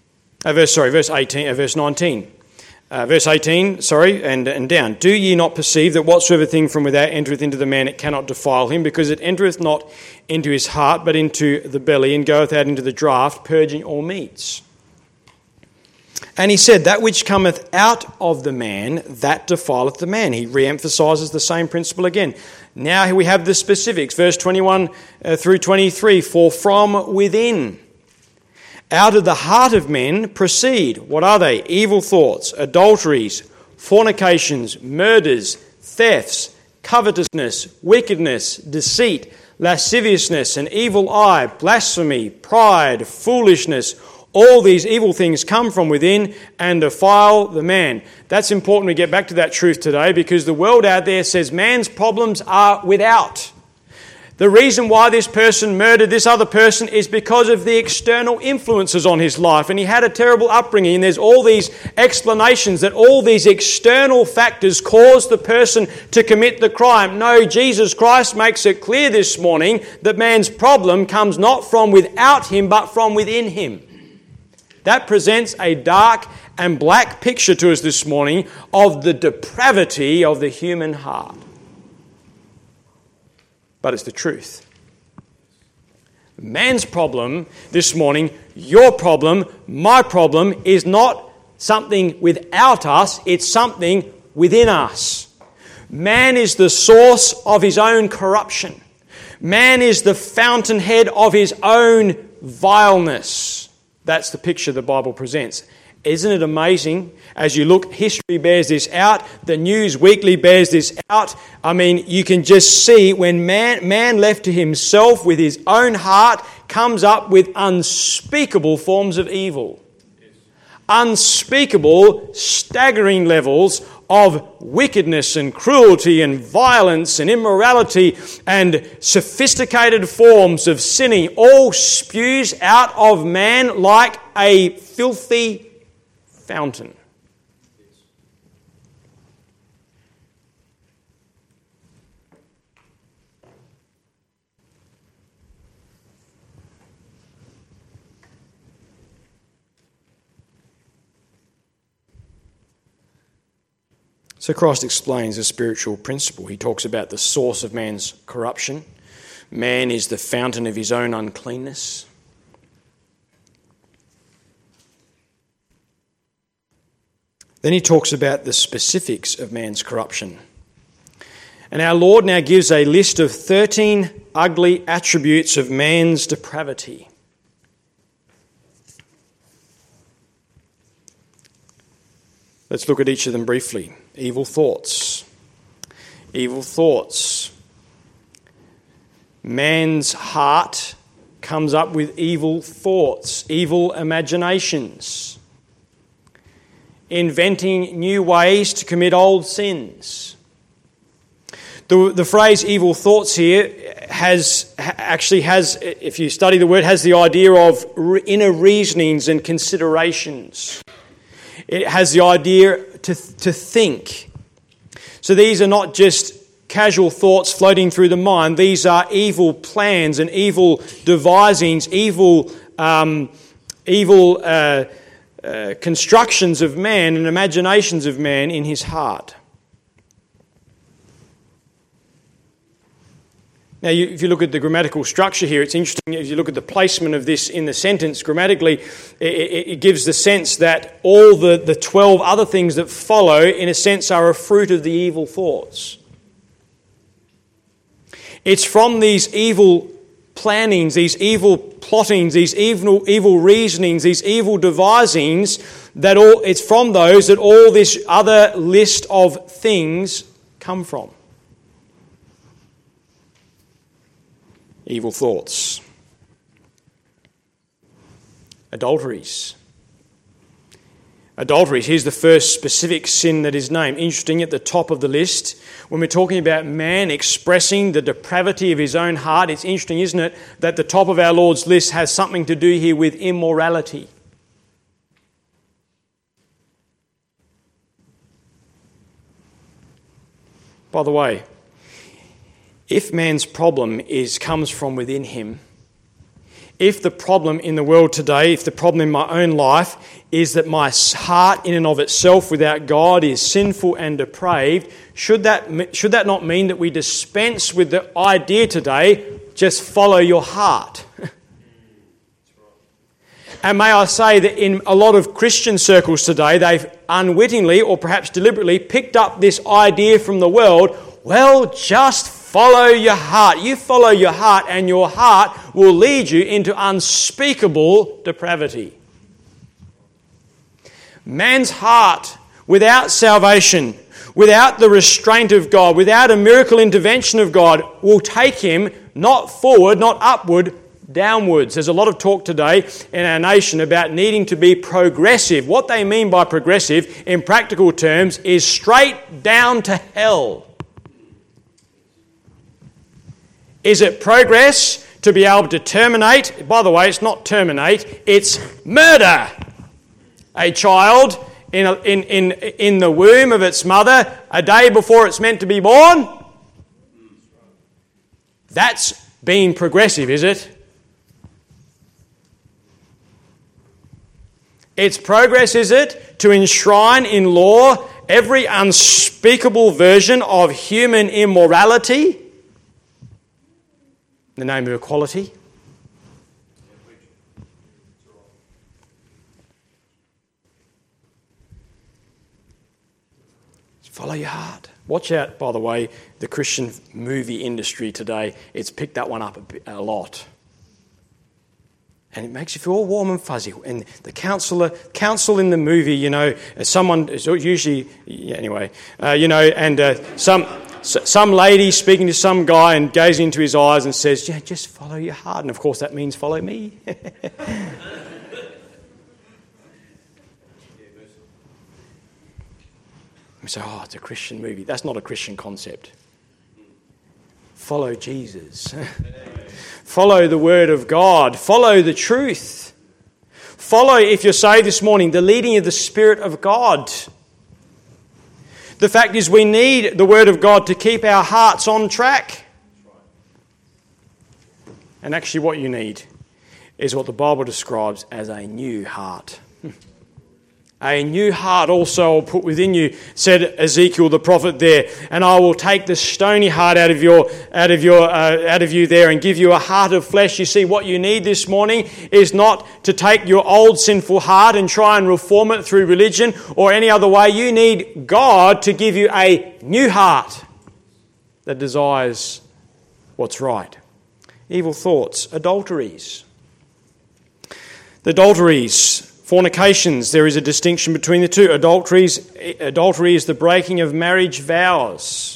Verse 18, and down. "Do ye not perceive that whatsoever thing from without entereth into the man, it cannot defile him, because it entereth not into his heart, but into the belly, and goeth out into the draught, purging all meats? And He said, that which cometh out of the man, that defileth the man." He re-emphasises the same principle again. Now we have the specifics, verse 21 through 23. "For from within, out of the heart of men proceed," what are they? "Evil thoughts, adulteries, fornications, murders, thefts, covetousness, wickedness, deceit, lasciviousness, an evil eye, blasphemy, pride, foolishness. All these evil things come from within and defile the man." That's important we get back to that truth today, because the world out there says man's problems are without. The reason why this person murdered this other person is because of the external influences on his life, and he had a terrible upbringing, and there's all these explanations that all these external factors caused the person to commit the crime. No, Jesus Christ makes it clear this morning that man's problem comes not from without him, but from within him. That presents a dark and black picture to us this morning of the depravity of the human heart. But it's the truth. Man's problem this morning, your problem, my problem, is not something without us, it's something within us. Man is the source of his own corruption. Man is the fountainhead of his own vileness. That's the picture the Bible presents. Isn't it amazing? As you look, history bears this out. The News Weekly bears this out. I mean, you can just see when man left to himself with his own heart comes up with unspeakable forms of evil. Unspeakable, staggering levels of wickedness and cruelty and violence and immorality and sophisticated forms of sinning all spews out of man like a filthy fountain. So Christ explains a spiritual principle. He talks about the source of man's corruption. Man is the fountain of his own uncleanness. Then he talks about the specifics of man's corruption. And our Lord now gives a list of 13 ugly attributes of man's depravity. Let's look at each of them briefly. Evil thoughts. Evil thoughts. Man's heart comes up with evil thoughts, evil imaginations, inventing new ways to commit old sins. The phrase evil thoughts here has, if you study the word, has the idea of inner reasonings and considerations. It has the idea to think. So these are not just casual thoughts floating through the mind. These are evil plans and evil devisings, evil constructions of man and imaginations of man in his heart. Now, if you look at the grammatical structure here, it's interesting. If you look at the placement of this in the sentence grammatically, it gives the sense that all the 12 other things that follow, in a sense, are a fruit of the evil thoughts. It's from these evil plannings, these evil plottings, these evil reasonings, these evil devisings, it's from those that all this other list of things come from. Evil thoughts. Adulteries. Adulteries, here's the first specific sin that is named. Interesting, at the top of the list, when we're talking about man expressing the depravity of his own heart, it's interesting, isn't it, that the top of our Lord's list has something to do here with immorality. By the way, if man's problem comes from within him, if the problem in the world today, if the problem in my own life is that my heart in and of itself without God is sinful and depraved, should that not mean that we dispense with the idea today, just follow your heart? And may I say that in a lot of Christian circles today, they've unwittingly or perhaps deliberately picked up this idea from the world, well, just follow your heart. You follow your heart and your heart will lead you into unspeakable depravity. Man's heart, without salvation, without the restraint of God, without a miracle intervention of God, will take him not forward, not upward, downwards. There's a lot of talk today in our nation about needing to be progressive. What they mean by progressive, in practical terms, is straight down to hell. Is it progress to be able to terminate? By the way, it's not terminate, it's murder a child in the womb of its mother a day before it's meant to be born? That's being progressive, is it? It's progress, is it, to enshrine in law every unspeakable version of human immorality in the name of equality? Follow your heart. Watch out, by the way, the Christian movie industry today. It's picked that one up a lot. And it makes you feel all warm and fuzzy. And the counsel in the movie, you know, someone is usually, anyway, some lady speaking to some guy and gazing into his eyes and says, yeah, just follow your heart. And of course that means follow me. We say, oh, it's a Christian movie. That's not a Christian concept. Follow Jesus. Follow the Word of God. Follow the truth. Follow, if you're saved this morning, the leading of the Spirit of God. The fact is we need the Word of God to keep our hearts on track. And actually what you need is what the Bible describes as a new heart. A new heart also I'll put within you, said Ezekiel the prophet there. And I will take the stony heart out of you there and give you a heart of flesh. You see, what you need this morning is not to take your old sinful heart and try and reform it through religion or any other way. You need God to give you a new heart that desires what's right. Evil thoughts, adulteries. The adulteries, fornications, there is a distinction between the two. Adultery is the breaking of marriage vows.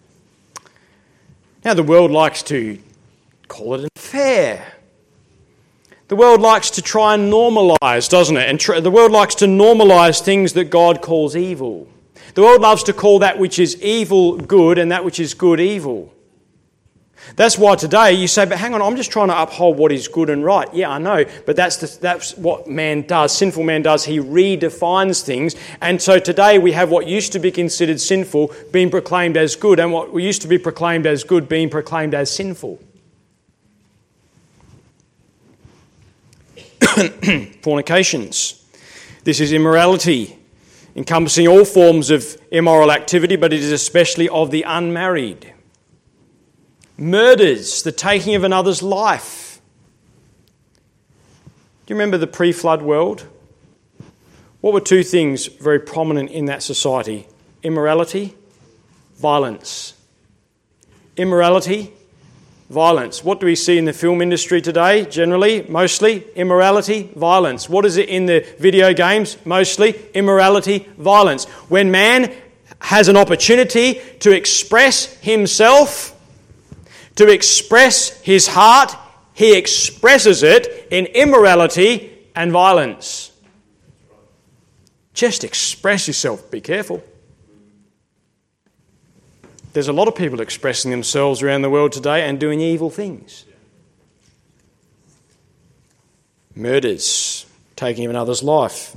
Now, the world likes to call it an affair. The world likes to try and normalise, doesn't it? And the world likes to normalise things that God calls evil. The world loves to call that which is evil good and that which is good evil. That's why today you say, but hang on, I'm just trying to uphold what is good and right. Yeah, I know, but that's what man does, sinful man does. He redefines things. And so today we have what used to be considered sinful being proclaimed as good, and what used to be proclaimed as good being proclaimed as sinful. Fornications. This is immorality, encompassing all forms of immoral activity, but it is especially of the unmarried. Murders, the taking of another's life. Do you remember the pre-flood world? What were two things very prominent in that society? Immorality, violence. Immorality, violence. What do we see in the film industry today, generally, mostly? Immorality, violence. What is it in the video games? Mostly immorality, violence. When man has an opportunity to express himself, to express his heart, he expresses it in immorality and violence. Just express yourself. Be careful. There's a lot of people expressing themselves around the world today and doing evil things. Murders, taking of another's life.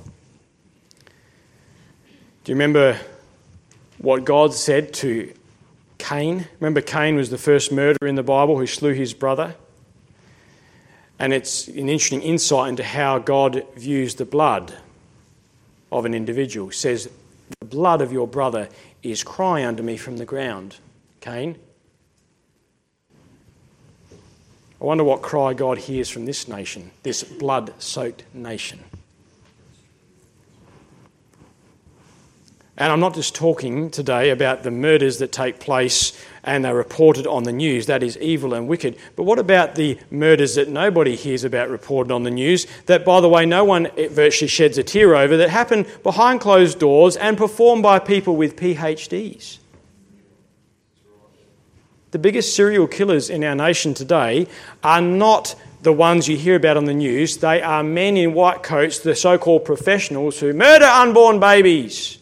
Do you remember what God said to Cain? Remember, Cain was the first murderer in the Bible who slew his brother. And it's an interesting insight into how God views the blood of an individual. He says, the blood of your brother is crying unto me from the ground, Cain. I wonder what cry God hears from this nation, this blood-soaked nation. And I'm not just talking today about the murders that take place and are reported on the news. That is evil and wicked. But what about the murders that nobody hears about reported on the news, that, by the way, no one virtually sheds a tear over, that happen behind closed doors and performed by people with PhDs? The biggest serial killers in our nation today are not the ones you hear about on the news. They are men in white coats, the so-called professionals who murder unborn babies.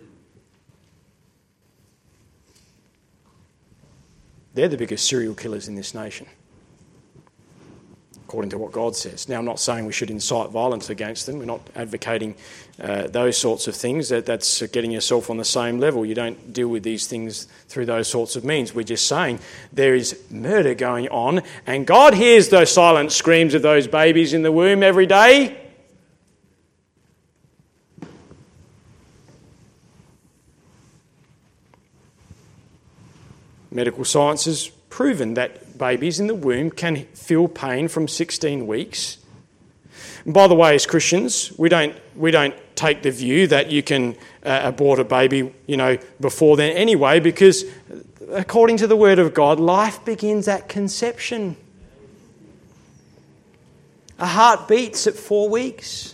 They're the biggest serial killers in this nation, according to what God says. Now, I'm not saying we should incite violence against them. We're not advocating those sorts of things. That's getting yourself on the same level. You don't deal with these things through those sorts of means. We're just saying there is murder going on, and God hears those silent screams of those babies in the womb every day. Medical science has proven that babies in the womb can feel pain from 16 weeks. And by the way, as Christians, we don't take the view that you can abort a baby, before then anyway, because according to the Word of God, life begins at conception. A heart beats at 4 weeks.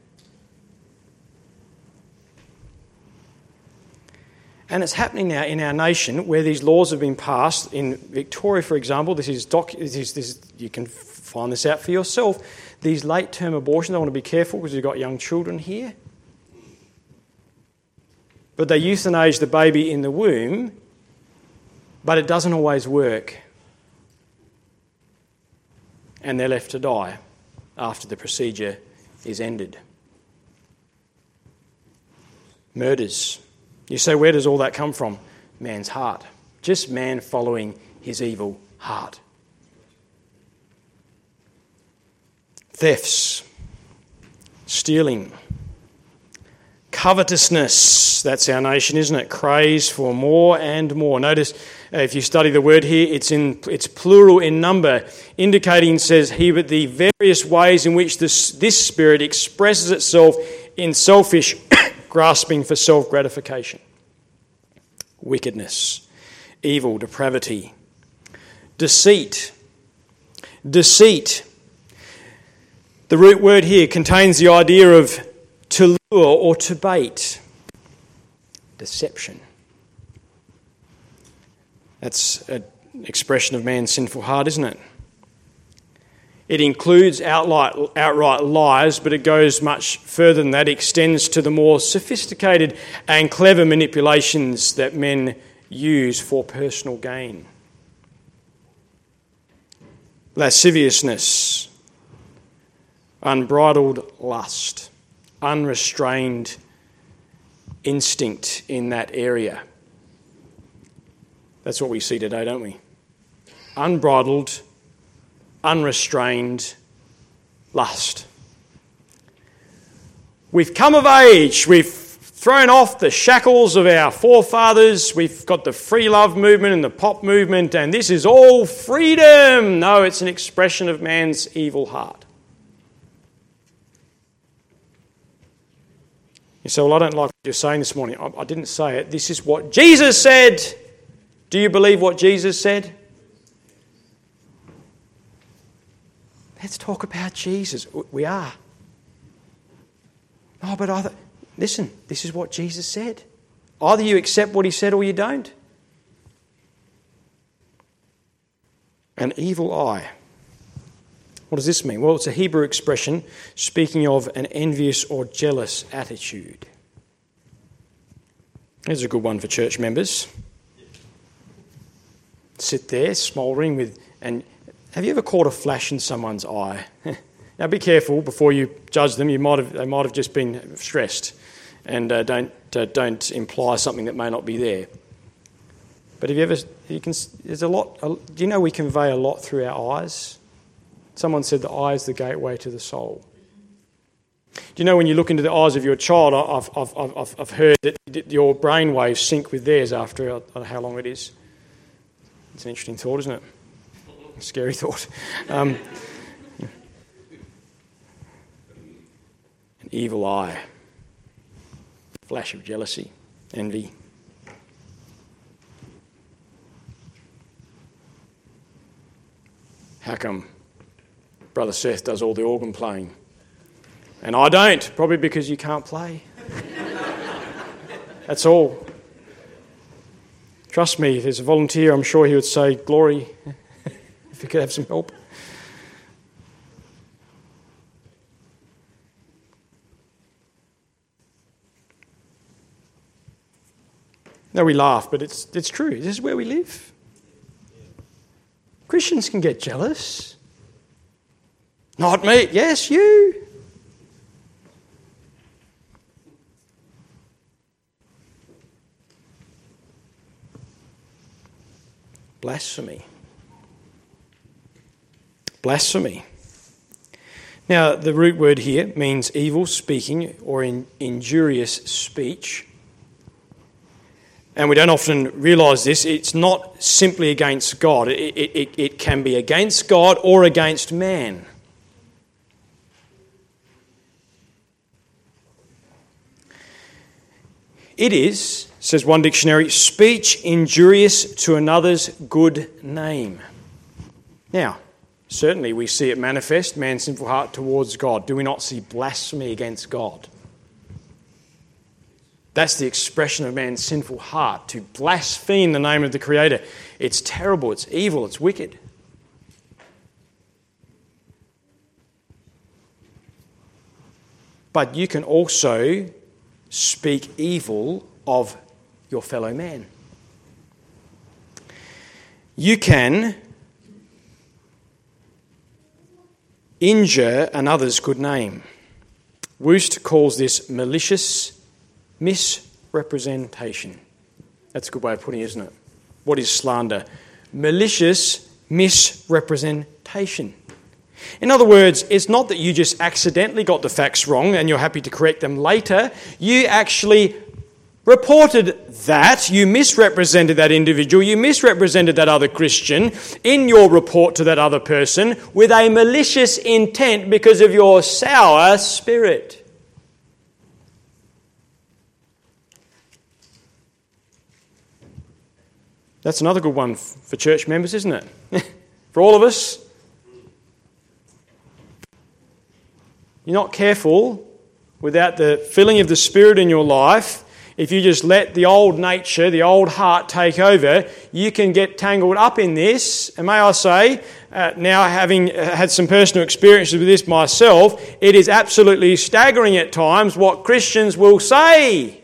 And it's happening now in our nation where these laws have been passed. In Victoria, for example, this is you can find this out for yourself. These late-term abortions, I want to be careful because you've got young children here. But they euthanize the baby in the womb, but it doesn't always work. And they're left to die after the procedure is ended. Murders. You say, where does all that come from? Man's heart. Just man following his evil heart. Thefts, stealing, covetousness. That's our nation, isn't it? Craves for more and more. Notice if you study the word here, it's plural in number, indicating, says here, the various ways in which this spirit expresses itself in selfish grasping for self-gratification. Wickedness, evil, depravity, deceit. Deceit. The root word here contains the idea of to lure or to bait. Deception. That's an expression of man's sinful heart, isn't it? It includes outright lies, but it goes much further than that. It extends to the more sophisticated and clever manipulations that men use for personal gain. Lasciviousness, unbridled lust, unrestrained instinct in that area. That's what we see today, don't we? Unbridled, unrestrained lust. We've come of age. We've thrown off the shackles of our forefathers. We've got the free love movement and the pop movement, and this is all freedom. No, it's an expression of man's evil heart. You say, well, I don't like what you're saying this morning. I didn't say it. This is what Jesus said. Do you believe what Jesus said? Let's talk about Jesus. We are. Oh, but listen, this is what Jesus said. Either you accept what he said or you don't. An evil eye. What does this mean? Well, it's a Hebrew expression speaking of an envious or jealous attitude. Here's a good one for church members. Sit there, smouldering with... And have you ever caught a flash in someone's eye? Now, be careful before you judge them. They might have just been stressed, and don't imply something that may not be there. But have you ever? There's a lot. Do you know we convey a lot through our eyes? Someone said the eye is the gateway to the soul. Do you know when you look into the eyes of your child? I've heard that your brain waves sync with theirs after how long it is. It's an interesting thought, isn't it? A scary thought. An evil eye, flash of jealousy, envy. How come Brother Seth does all the organ playing and I don't? Probably because you can't play. That's all. Trust me, if there's a volunteer, I'm sure he would say, glory, if you could have some help. No, we laugh, but it's true. This is where we live. Christians can get jealous. Not me. Yes, you. Blasphemy. Blasphemy. Now, the root word here means evil speaking or injurious speech. And we don't often realise this. It's not simply against God. It can be against God or against man. It is, says one dictionary, speech injurious to another's good name. Now, certainly we see it manifest, man's sinful heart towards God. Do we not see blasphemy against God? That's the expression of man's sinful heart, to blaspheme the name of the Creator. It's terrible, it's evil, it's wicked. But you can also speak evil of your fellow man. You can injure another's good name. Woost calls this malicious misrepresentation. That's a good way of putting it, isn't it? What is slander? Malicious misrepresentation. In other words, it's not that you just accidentally got the facts wrong and you're happy to correct them later. You actually reported that, you misrepresented that individual, you misrepresented that other Christian in your report to that other person with a malicious intent because of your sour spirit. That's another good one for church members, isn't it? For all of us. You're not careful without the filling of the Spirit in your life. If you just let the old nature, the old heart take over, you can get tangled up in this. And may I say, now having had some personal experiences with this myself, it is absolutely staggering at times what Christians will say.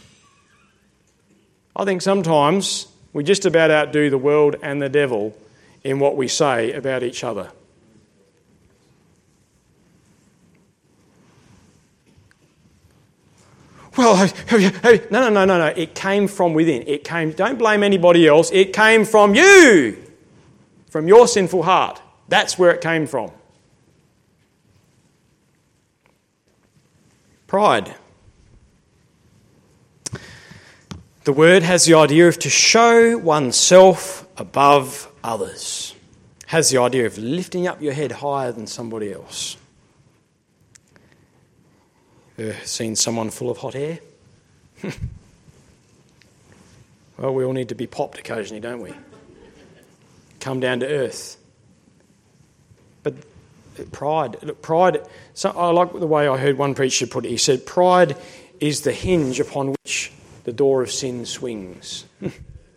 I think sometimes we just about outdo the world and the devil in what we say about each other. Well, no. It came from within. Don't blame anybody else. It came from you, from your sinful heart. That's where it came from. Pride. The word has the idea of to show oneself above others. Has the idea of lifting up your head higher than somebody else. Seen someone full of hot air? Well, we all need to be popped occasionally, don't we? Come down to earth. But pride, I like the way I heard one preacher put it. He said, pride is the hinge upon which the door of sin swings. In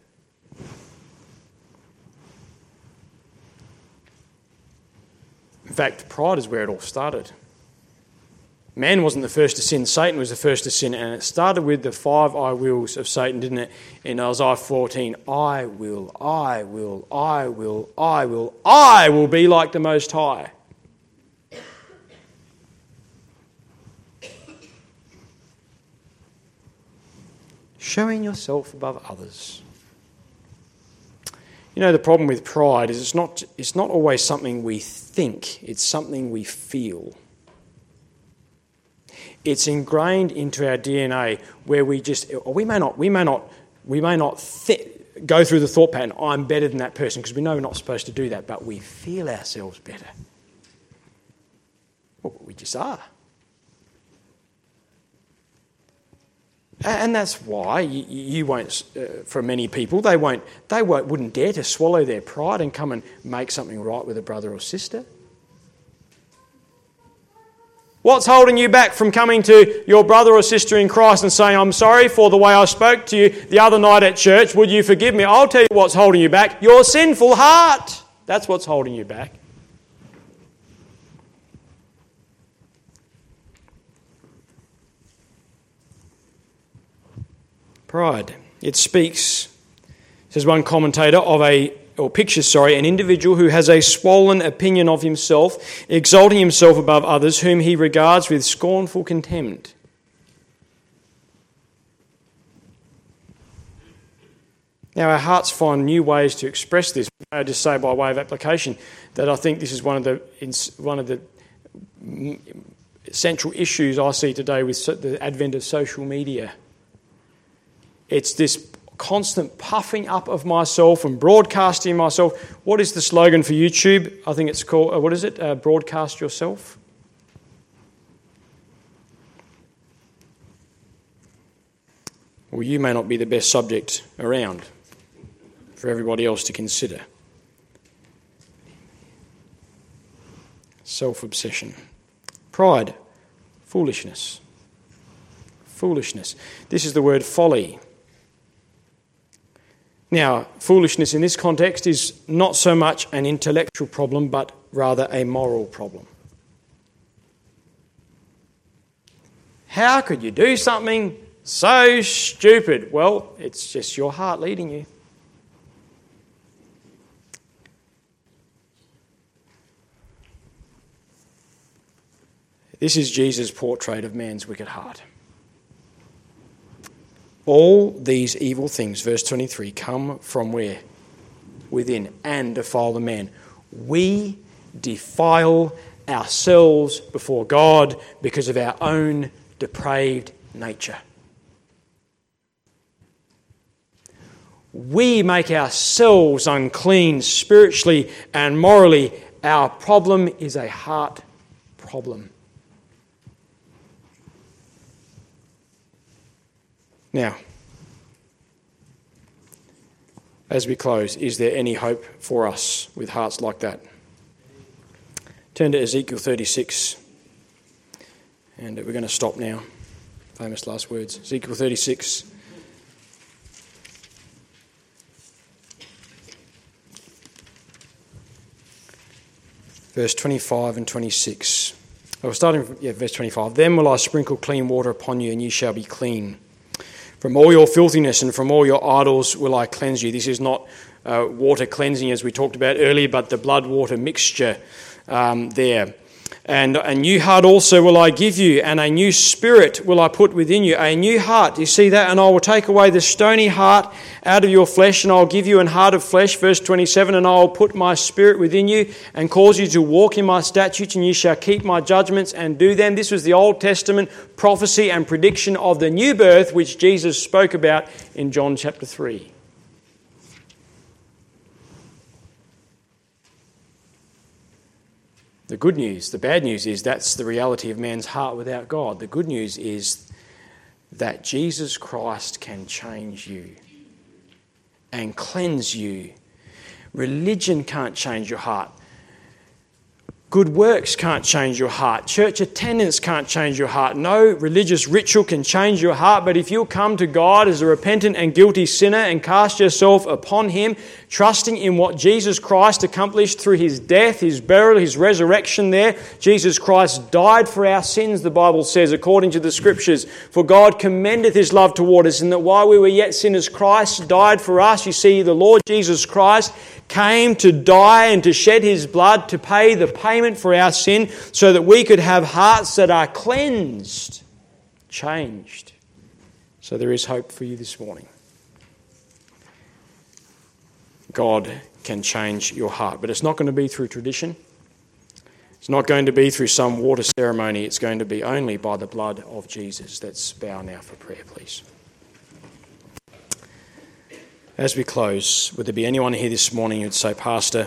fact, pride is where it all started. Man wasn't the first to sin, Satan was the first to sin, and it started with the 5 I wills of Satan, didn't it? In Isaiah 14, I will be like the Most High. Showing yourself above others. You know, the problem with pride is it's not always something we think, it's something we feel. It's ingrained into our DNA where we may not go through the thought pattern, I'm better than that person, because we know we're not supposed to do that, but we feel ourselves better. Well, we just are. And that's why you won't, for many people, they wouldn't dare to swallow their pride and come and make something right with a brother or sister. What's holding you back from coming to your brother or sister in Christ and saying, I'm sorry for the way I spoke to you the other night at church, would you forgive me? I'll tell you what's holding you back. Your sinful heart. That's what's holding you back. Pride. It speaks, says one commentator, pictures an individual who has a swollen opinion of himself, exalting himself above others, whom he regards with scornful contempt. Now, our hearts find new ways to express this. I just say by way of application that I think this is one of the central issues I see today with the advent of social media. It's this constant puffing up of myself and broadcasting myself. What is the slogan for YouTube? I think it's called, broadcast yourself. Well, you may not be the best subject around for everybody else to consider. Self-obsession. Pride. Foolishness. Foolishness. This is the word folly. Now, foolishness in this context is not so much an intellectual problem, but rather a moral problem. How could you do something so stupid? Well, it's just your heart leading you. This is Jesus' portrait of man's wicked heart. All these evil things, verse 23, come from where? Within, and defile the man. We defile ourselves before God because of our own depraved nature. We make ourselves unclean spiritually and morally. Our problem is a heart problem. Now, as we close, is there any hope for us with hearts like that? Turn to Ezekiel 36, and we're going to stop now. Famous last words. Ezekiel 36. Verse 25 and 26. Starting from verse 25. Then will I sprinkle clean water upon you, and ye shall be clean. From all your filthiness and from all your idols will I cleanse you. This is not water cleansing as we talked about earlier, but the blood-water mixture there. And a new heart also will I give you, and a new spirit will I put within you. A new heart, you see that? And I will take away the stony heart out of your flesh, and I'll give you an heart of flesh. Verse 27, and I will put my spirit within you and cause you to walk in my statutes, and you shall keep my judgments and do them. This was the Old Testament prophecy and prediction of the new birth, which Jesus spoke about in John chapter 3. The good news, the bad news is that's the reality of man's heart without God. The good news is that Jesus Christ can change you and cleanse you. Religion can't change your heart. Good works can't change your heart. Church attendance can't change your heart. No religious ritual can change your heart. But if you'll come to God as a repentant and guilty sinner and cast yourself upon Him, trusting in what Jesus Christ accomplished through His death, His burial, His resurrection there. Jesus Christ died for our sins, the Bible says, according to the Scriptures. For God commendeth His love toward us, and that while we were yet sinners, Christ died for us. You see, the Lord Jesus Christ came to die and to shed His blood to pay the payment for our sin so that we could have hearts that are cleansed, changed. So there is hope for you this morning. God can change your heart, but it's not going to be through tradition. It's not going to be through some water ceremony. It's going to be only by the blood of Jesus. Let's bow now for prayer, please. As we close, would there be anyone here this morning who'd say, Pastor,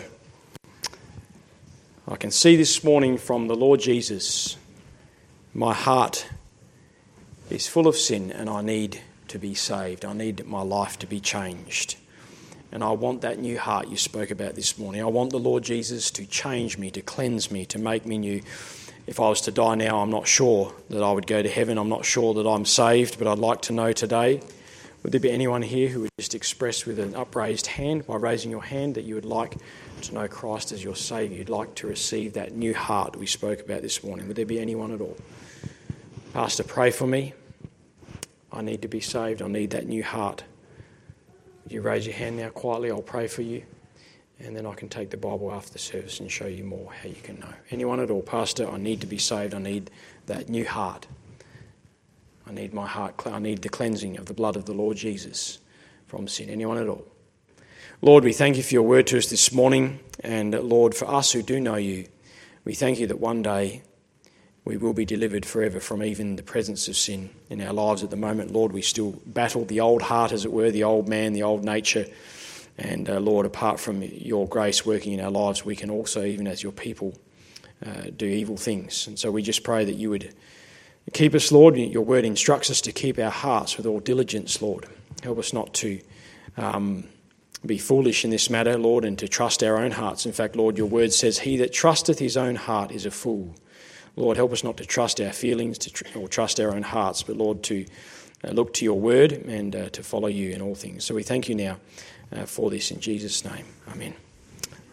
I can see this morning from the Lord Jesus, my heart is full of sin and I need to be saved. I need my life to be changed. And I want that new heart you spoke about this morning. I want the Lord Jesus to change me, to cleanse me, to make me new. If I was to die now, I'm not sure that I would go to heaven. I'm not sure that I'm saved, but I'd like to know today. Would there be anyone here who would just express with an upraised hand, by raising your hand, that you would like to know Christ as your Saviour? You'd like to receive that new heart we spoke about this morning. Would there be anyone at all? Pastor, pray for me. I need to be saved. I need that new heart. Would you raise your hand now quietly? I'll pray for you. And then I can take the Bible after the service and show you more how you can know. Anyone at all? Pastor, I need to be saved. I need that new heart. I need my heart. I need the cleansing of the blood of the Lord Jesus from sin. Anyone at all? Lord, we thank you for your word to us this morning. And Lord, for us who do know you, we thank you that one day we will be delivered forever from even the presence of sin in our lives at the moment. Lord, we still battle the old heart, as it were, the old man, the old nature. And Lord, apart from your grace working in our lives, we can also, even as your people, do evil things. And so we just pray that you would keep us, Lord. Your word instructs us to keep our hearts with all diligence, Lord. Help us not to be foolish in this matter, Lord, and to trust our own hearts. In fact, Lord, your word says, he that trusteth his own heart is a fool. Lord, help us not to trust our feelings or trust our own hearts, but Lord, to look to your word and to follow you in all things. So we thank you now for this in Jesus' name. Amen.